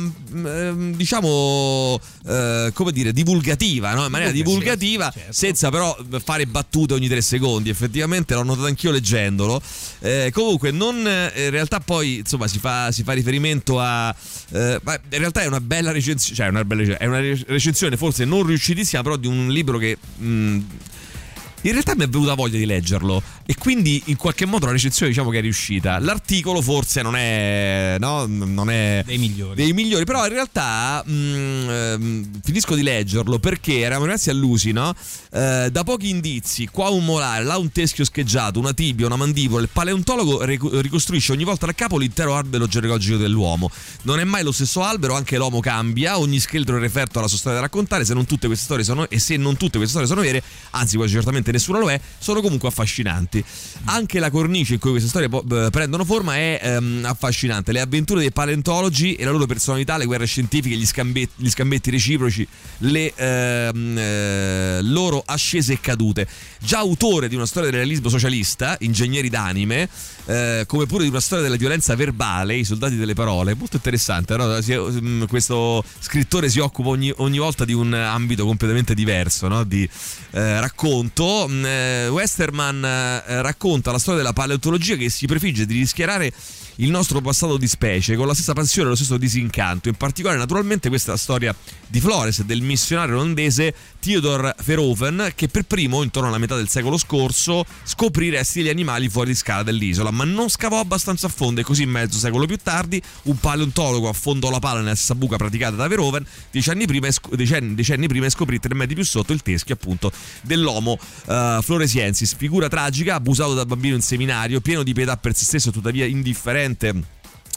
diciamo come dire, divulgativa, no? In maniera divulgativa, certo. Senza però fare battute ogni 3 secondi. Effettivamente l'ho notato anch'io leggendolo. Comunque in realtà poi insomma si fa riferimento a in realtà è una bella recensione, è una recensione forse non riuscitissima, però di un libro che in realtà mi è venuta voglia di leggerlo, e quindi in qualche modo la recensione diciamo che è riuscita. L'articolo forse non è dei migliori, però in realtà finisco di leggerlo perché eravamo rimasti allusi, no? Da pochi indizi, qua un molare, là un teschio scheggiato, una tibia, una mandibola. Il paleontologo ricostruisce ogni volta da capo l'intero albero genealogico dell'uomo. Non è mai lo stesso albero, anche l'uomo cambia, ogni scheletro è referto alla sua storia da raccontare. Se non tutte queste storie sono vere, anzi poi certamente nessuna lo è, sono comunque affascinanti. Anche la cornice in cui queste storie prendono forma è affascinante. Le avventure dei paleontologi e la loro personalità, le guerre scientifiche, gli scambetti reciproci, le loro ascese e cadute. Già autore di una storia del realismo socialista, Ingegneri d'anime, come pure di una storia della violenza verbale, I soldati delle parole. Molto interessante, no? Questo scrittore si occupa ogni volta di un ambito completamente diverso, no? Di racconto. Westerman racconta la storia della paleontologia, che si prefigge di rischiarare il nostro passato di specie con la stessa passione e lo stesso disincanto. In particolare, naturalmente, questa è la storia di Flores, del missionario olandese Theodor Verhoeven, che per primo, intorno alla metà del secolo scorso, scoprì i resti degli animali fuori di scala dell'isola, ma non scavò abbastanza a fondo, e così mezzo secolo più tardi un paleontologo affondò la pala nella stessa buca praticata da Verhoeven decenni prima, e scoprì 3 metri più sotto il teschio appunto dell'Homo floresiensis, figura tragica, abusato da bambino in seminario, pieno di pietà per se stesso, tuttavia indifferente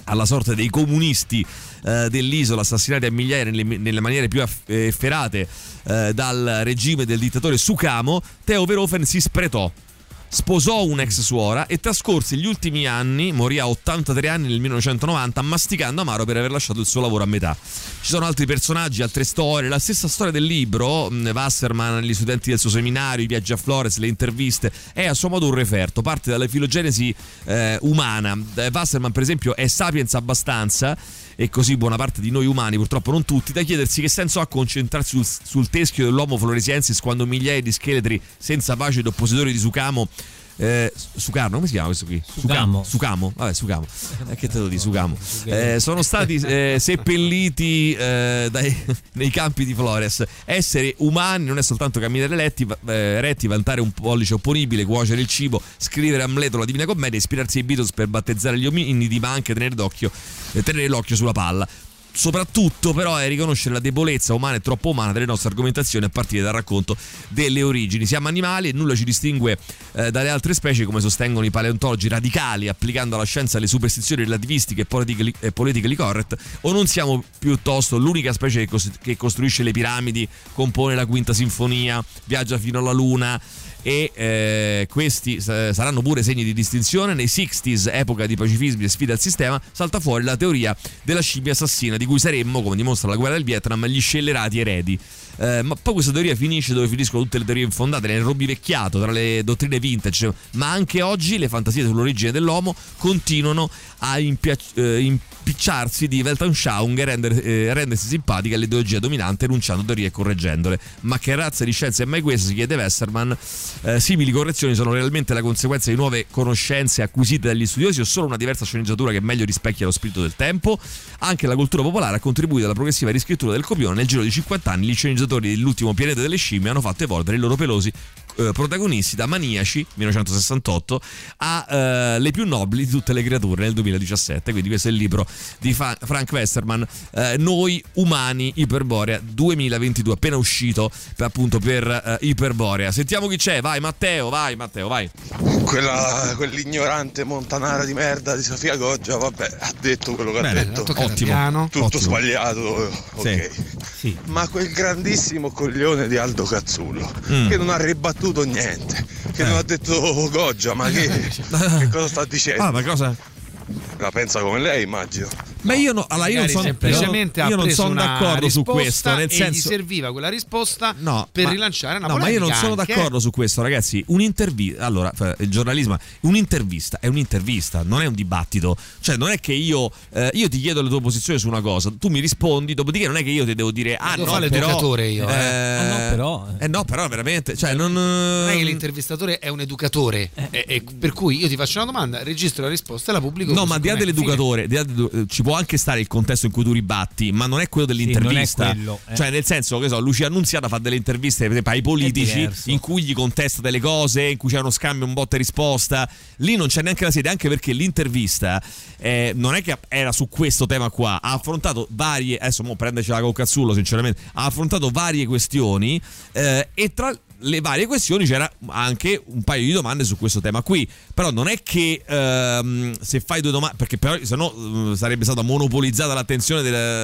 alla sorte dei comunisti dell'isola, assassinati a migliaia nelle maniere più efferate dal regime del dittatore Sukarno, Theo Verhoeven si spretò, sposò un'ex suora e trascorse gli ultimi anni, morì a 83 anni nel 1990, masticando amaro per aver lasciato il suo lavoro a metà. Ci sono altri personaggi, altre storie, la stessa storia del libro. Wasserman, gli studenti del suo seminario, i viaggi a Flores, le interviste, è a suo modo un referto, parte dalla filogenesi umana. Wasserman, per esempio, è sapiens abbastanza, e così buona parte di noi umani, purtroppo non tutti, da chiedersi che senso ha concentrarsi sul teschio dell'Homo floresiensis quando migliaia di scheletri senza pace ed oppositori di Sukarno, come si chiama questo qui? Sukarno. Vabbè, Sukarno. Che te lo dico, Sukarno. Sono stati seppelliti nei campi di Flores. Essere umani non è soltanto camminare retti, vantare un pollice opponibile, cuocere il cibo, scrivere Amleto, la Divina Commedia, ispirarsi ai Beatles per battezzare gli ominidi, ma anche tenere l'occhio sulla palla. Soprattutto però è riconoscere la debolezza umana e troppo umana delle nostre argomentazioni a partire dal racconto delle origini. Siamo animali e nulla ci distingue dalle altre specie, come sostengono i paleontologi radicali, applicando alla scienza le superstizioni relativistiche e politically correct, o non siamo piuttosto l'unica specie che costruisce le piramidi, compone la quinta sinfonia, viaggia fino alla luna? E questi saranno pure segni di distinzione. Nei 60s, epoca di pacifismi e sfida al sistema, salta fuori la teoria della scimmia assassina, di cui saremmo, come dimostra la guerra del Vietnam, gli scellerati eredi. Ma poi questa teoria finisce dove finiscono tutte le teorie infondate, nel robbivecchiato tra le dottrine vintage. Ma anche oggi le fantasie sull'origine dell'uomo continuano a impicciarsi di Weltanschauung e rendersi simpatica all'ideologia dominante, enunciando teorie e correggendole. Ma che razza di scienza è mai questa, si chiede Wasserman? Simili correzioni sono realmente la conseguenza di nuove conoscenze acquisite dagli studiosi o solo una diversa sceneggiatura che meglio rispecchia lo spirito del tempo? Anche la cultura popolare ha contribuito alla progressiva riscrittura del copione. Nel giro di 50 anni gli sceneggiatori dell'ultimo pianeta delle scimmie hanno fatto evolvere i loro pelosi protagonisti da maniaci 1968 a le più nobili di tutte le creature nel 2017. Quindi questo è il libro di Frank Wasserman, Noi umani, Iperborea 2022, appena uscito appunto per Iperborea. Sentiamo chi c'è, vai Matteo. Quell'ignorante montanara di merda di Sofia Goggia, vabbè, ha detto quello che ha detto, ottimo, tutto sbagliato, ok. Sì. Ma quel grandissimo coglione di Aldo Cazzullo che non ha ribattuto niente, che non ha detto Goggia, ma che cosa sta dicendo? Ma cosa? La pensa come lei, immagino. Ma io non sono d'accordo su questo, nel senso, gli serviva quella risposta per rilanciare una polemica. Ma io non sono d'accordo su questo, ragazzi. Un'intervista, allora, il giornalismo, un'intervista è un'intervista, non è un dibattito. Cioè, non è che io ti chiedo la tua posizione su una cosa, tu mi rispondi, dopodiché non è che io ti devo dire l'educatore io. No, però veramente, cioè non è che l'intervistatore è un educatore, per cui io ti faccio una domanda, registro la risposta e la pubblico. No, ma al di là dell'educatore, ci può anche stare il contesto in cui tu ribatti, ma non è quello dell'intervista. Non è quello, Cioè, nel senso, che so, Lucia Annunziata fa delle interviste, per esempio, ai politici in cui gli contesta delle cose, in cui c'è uno scambio, un botta e risposta. Lì non c'è neanche la sede, anche perché l'intervista non è che era su questo tema qua, ha affrontato varie, adesso prendecela col Cazzullo, sinceramente, ha affrontato varie questioni e tra le varie questioni c'era anche un paio di domande su questo tema qui. Però non è che se fai due domande, perché però sennò sarebbe stata monopolizzata l'attenzione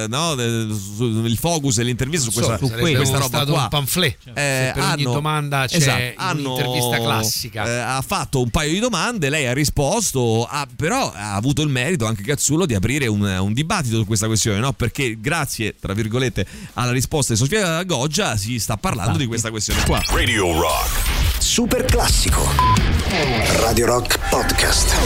il focus dell'intervista su questa roba stato qua. Un pamphlet, per ogni domanda c'è un'intervista classica. Ha fatto un paio di domande, lei ha risposto, però ha avuto il merito anche Cazzullo di aprire un dibattito su questa questione, no? Perché grazie, tra virgolette, alla risposta di Sofia Goggia si sta parlando di questa questione qua. Radio Rock Super classico. Radio Rock Podcast.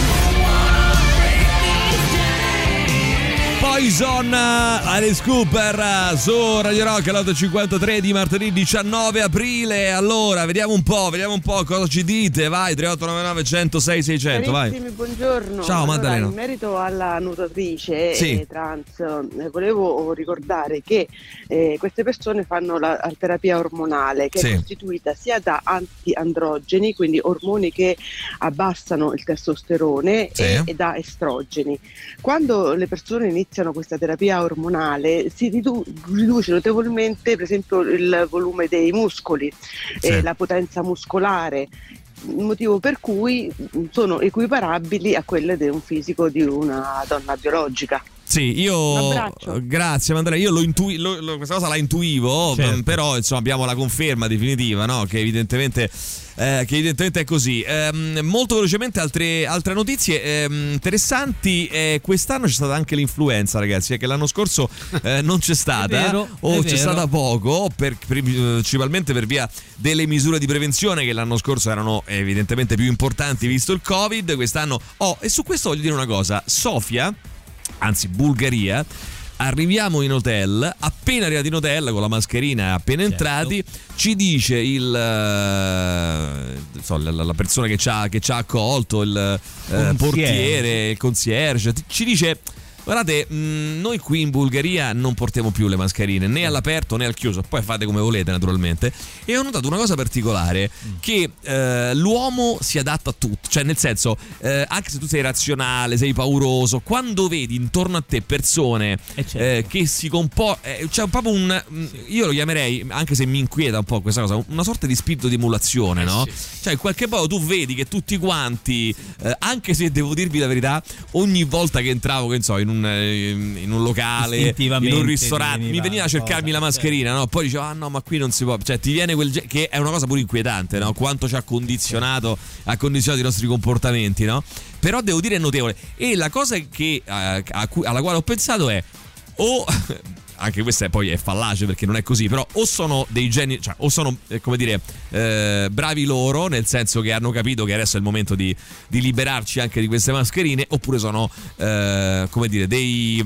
Poison, Alice Cooper su Radio Rock all'8.53 di martedì 19 aprile. Allora, vediamo un po' cosa ci dite. Vai, 3899 106 600, vai. Buongiorno. Ciao Maddalena. In merito alla nuotatrice trans, volevo ricordare che queste persone fanno la terapia ormonale, che è costituita sia da antiandrogeni, quindi ormoni che abbassano il testosterone, e da estrogeni. Quando le persone iniziano questa terapia ormonale si riduce notevolmente, per esempio, il volume dei muscoli, la potenza muscolare, motivo per cui sono equiparabili a quelle di un fisico di una donna biologica. Sì, grazie Mandela, io questa cosa la intuivo, certo. Però insomma abbiamo la conferma definitiva, no? Che evidentemente è così. Molto velocemente altre notizie interessanti. Quest'anno c'è stata anche l'influenza, ragazzi, che l'anno scorso non c'è stata, c'è stata poco, principalmente per via delle misure di prevenzione che l'anno scorso erano evidentemente più importanti visto il Covid. Quest'anno e su questo voglio dire una cosa: Sofia, anzi Bulgaria, arriviamo in hotel, appena arrivati in hotel con la mascherina appena entrati, ci dice la persona che ci ha accolto, il portiere, il concierge, ci dice: guardate, noi qui in Bulgaria non portiamo più le mascherine né all'aperto né al chiuso, poi fate come volete naturalmente. E ho notato una cosa particolare, che l'uomo si adatta a tutto, cioè nel senso, anche se tu sei razionale, sei pauroso, quando vedi intorno a te persone che si comportano, c'è proprio io lo chiamerei, anche se mi inquieta un po' questa cosa, una sorta di spirito di emulazione, no? Cioè in qualche modo tu vedi che tutti quanti, anche se devo dirvi la verità, ogni volta che entravo, che ne so, in un locale, in un ristorante, mi veniva a cercarmi la mascherina, no? Poi dicevo: no, ma qui non si può, cioè ti viene che è una cosa pure inquietante, no? Quanto ci ha condizionato i nostri comportamenti, no? Però devo dire è notevole. E la cosa che alla quale ho pensato è: anche questa poi è fallace perché non è così, però o sono dei geni, cioè o sono bravi loro, nel senso che hanno capito che adesso è il momento di liberarci anche di queste mascherine, oppure sono degli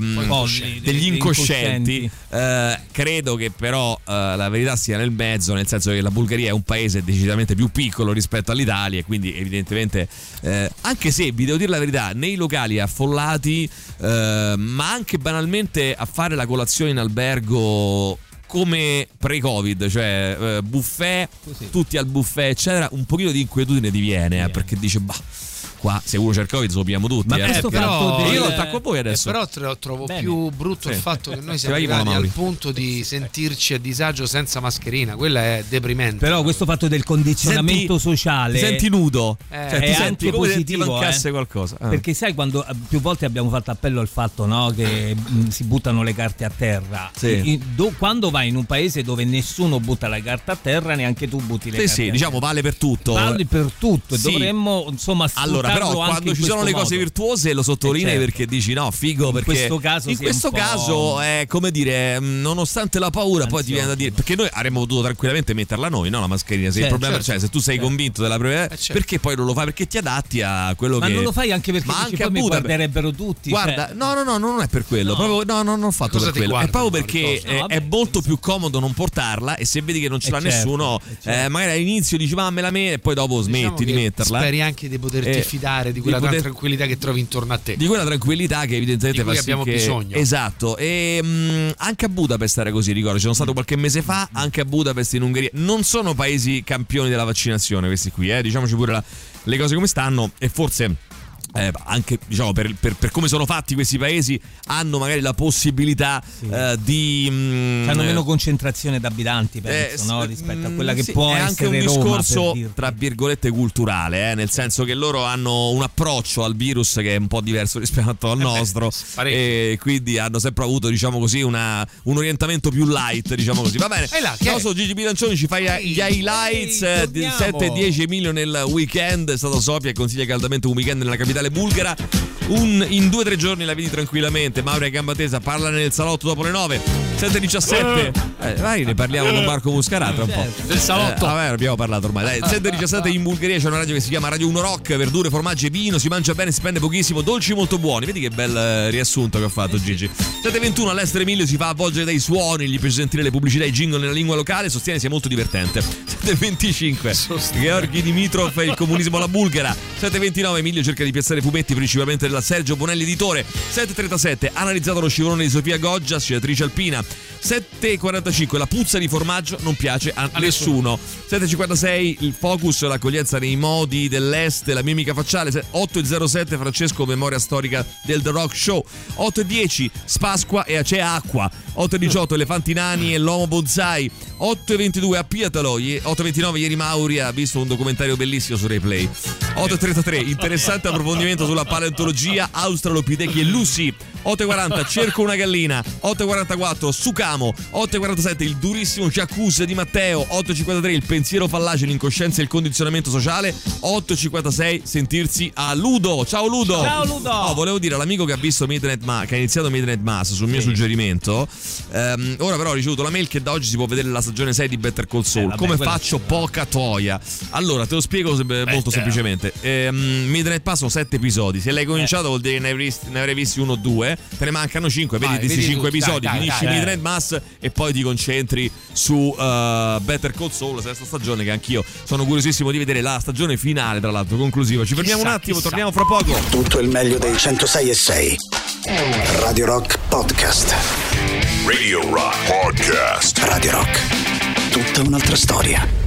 incoscienti. Credo che però la verità stia nel mezzo, nel senso che la Bulgaria è un paese decisamente più piccolo rispetto all'Italia e quindi evidentemente anche se vi devo dire la verità, nei locali affollati, ma anche banalmente a fare la colazione in albergo come pre-Covid, cioè buffet, tutti al buffet eccetera, un pochino di inquietudine ti viene. Perché dice qua se uno c'è il Covid lo pigliamo tutti. Ma io lo attacco a voi adesso. Però trovo più brutto il fatto che noi siamo arrivati al punto di sentirci a disagio senza mascherina. Quella è deprimente. Però questo fatto del condizionamento sociale, ti senti nudo, cioè, ti senti come se ti mancasse qualcosa. Perché sai, quando più volte abbiamo fatto appello al fatto, no, che si buttano le carte a terra. Quando vai in un paese dove nessuno butta le carte a terra, neanche tu butti le carte a terra. Diciamo vale per tutto. Vale per tutto. Dovremmo insomma però quando ci sono le cose virtuose lo sottolinei, perché dici no, figo, perché in questo caso è come dire, nonostante la paura, poi ti viene da dire, perché noi avremmo potuto tranquillamente metterla noi, no, la mascherina, se il problema cioè se tu sei convinto della perché poi non lo fai, perché ti adatti a quello ma non lo fai anche perché anche poi mi guarderebbero tutti, guarda, no, non è per quello, proprio non ho fatto per quello, è proprio perché è molto più comodo non portarla, e se vedi che non ce l'ha nessuno, magari all'inizio dici vammela me, e poi dopo smetti di metterla. Speri anche di poterti fidare di quella tranquillità che trovi intorno a te, di quella tranquillità che evidentemente abbiamo bisogno. Esatto. E anche a Budapest era così, ricordo, ci sono stato qualche mese fa anche a Budapest in Ungheria. Non sono paesi campioni della vaccinazione questi qui, diciamoci pure le cose come stanno, e forse anche diciamo per come sono fatti questi paesi hanno magari la possibilità di hanno meno concentrazione d'abitanti, penso, no? Rispetto a quella che può è essere anche un Roma, discorso tra virgolette culturale, nel senso che loro hanno un approccio al virus che è un po' diverso rispetto al nostro, e quindi hanno sempre avuto, diciamo così, un orientamento più light, diciamo così. Va bene, Gigi Bilancioni ci fai gli highlights 7-10 Emilio nel weekend. È stato Sofia e consiglia caldamente un weekend nella capitale bulgara. In 2-3 giorni la vedi tranquillamente. Mauro e Gambatesa parlano nel salotto dopo le 9. 7:17 vai, ne parliamo con Marco Muscarà tra un po'. Del salotto abbiamo parlato ormai, dai. 7:17 in Bulgaria c'è una radio che si chiama Radio 1 Rock. Verdure, formaggi e vino, si mangia bene, si spende pochissimo, dolci molto buoni. Vedi che bel riassunto che ho fatto, Gigi. 7:21 all'estero Emilio si fa avvolgere dai suoni, gli piace sentire le pubblicità e i jingle nella lingua locale, sostiene sia molto divertente. 7:25 Georgi Dimitrov e il comunismo alla bulgara. 7:29 Emilio cerca di piazzare fumetti principalmente della Sergio Bonelli editore. 7:37 analizzato lo scivolone di Sofia Goggia, sciatrice alpina. 7.45 la puzza di formaggio non piace a nessuno. 7.56 il focus, l'accoglienza nei modi dell'est, la mimica facciale. 8.07 Francesco, memoria storica del The Rock Show. 8.10 Spasqua e c'è acqua. 8.18 elefanti nani e l'uomo bonsai. 8.22 appiatalo. 8.29 ieri Mauri ha visto un documentario bellissimo su RaiPlay. 8.33 interessante approfondimento sulla paleontologia, Australopitechi e Lucy. 8.40 cerco una gallina. 8.44 Sucamo. 8.47 il durissimo jacuzzi di Matteo. 8.53 il pensiero fallace, l'incoscienza e il condizionamento sociale. 8.56 sentirsi a Ludo. Ciao Ludo. Ciao Ludo. Volevo dire all'amico che ha visto che ha iniziato Midnight Mass sul mio suggerimento, ora però ho ricevuto la mail che da oggi si può vedere la stagione 6 di Better Call Saul. Come faccio? Poca toia. Allora te lo spiego molto semplicemente. Midnight Mass sono 7 episodi. Se l'hai cominciato vuol dire che ne avrei visti 1 o 2. Te ne mancano 5. Vedi questi 5 episodi, finisci Midnight Mass e poi ti concentri su Better Call Saul, sesta stagione, che anch'io sono curiosissimo di vedere la stagione finale, tra l'altro conclusiva. Ci fermiamo un attimo, torniamo fra poco. Tutto il meglio dei 106.6 Radio Rock Podcast. Radio Rock Podcast. Radio Rock, tutta un'altra storia.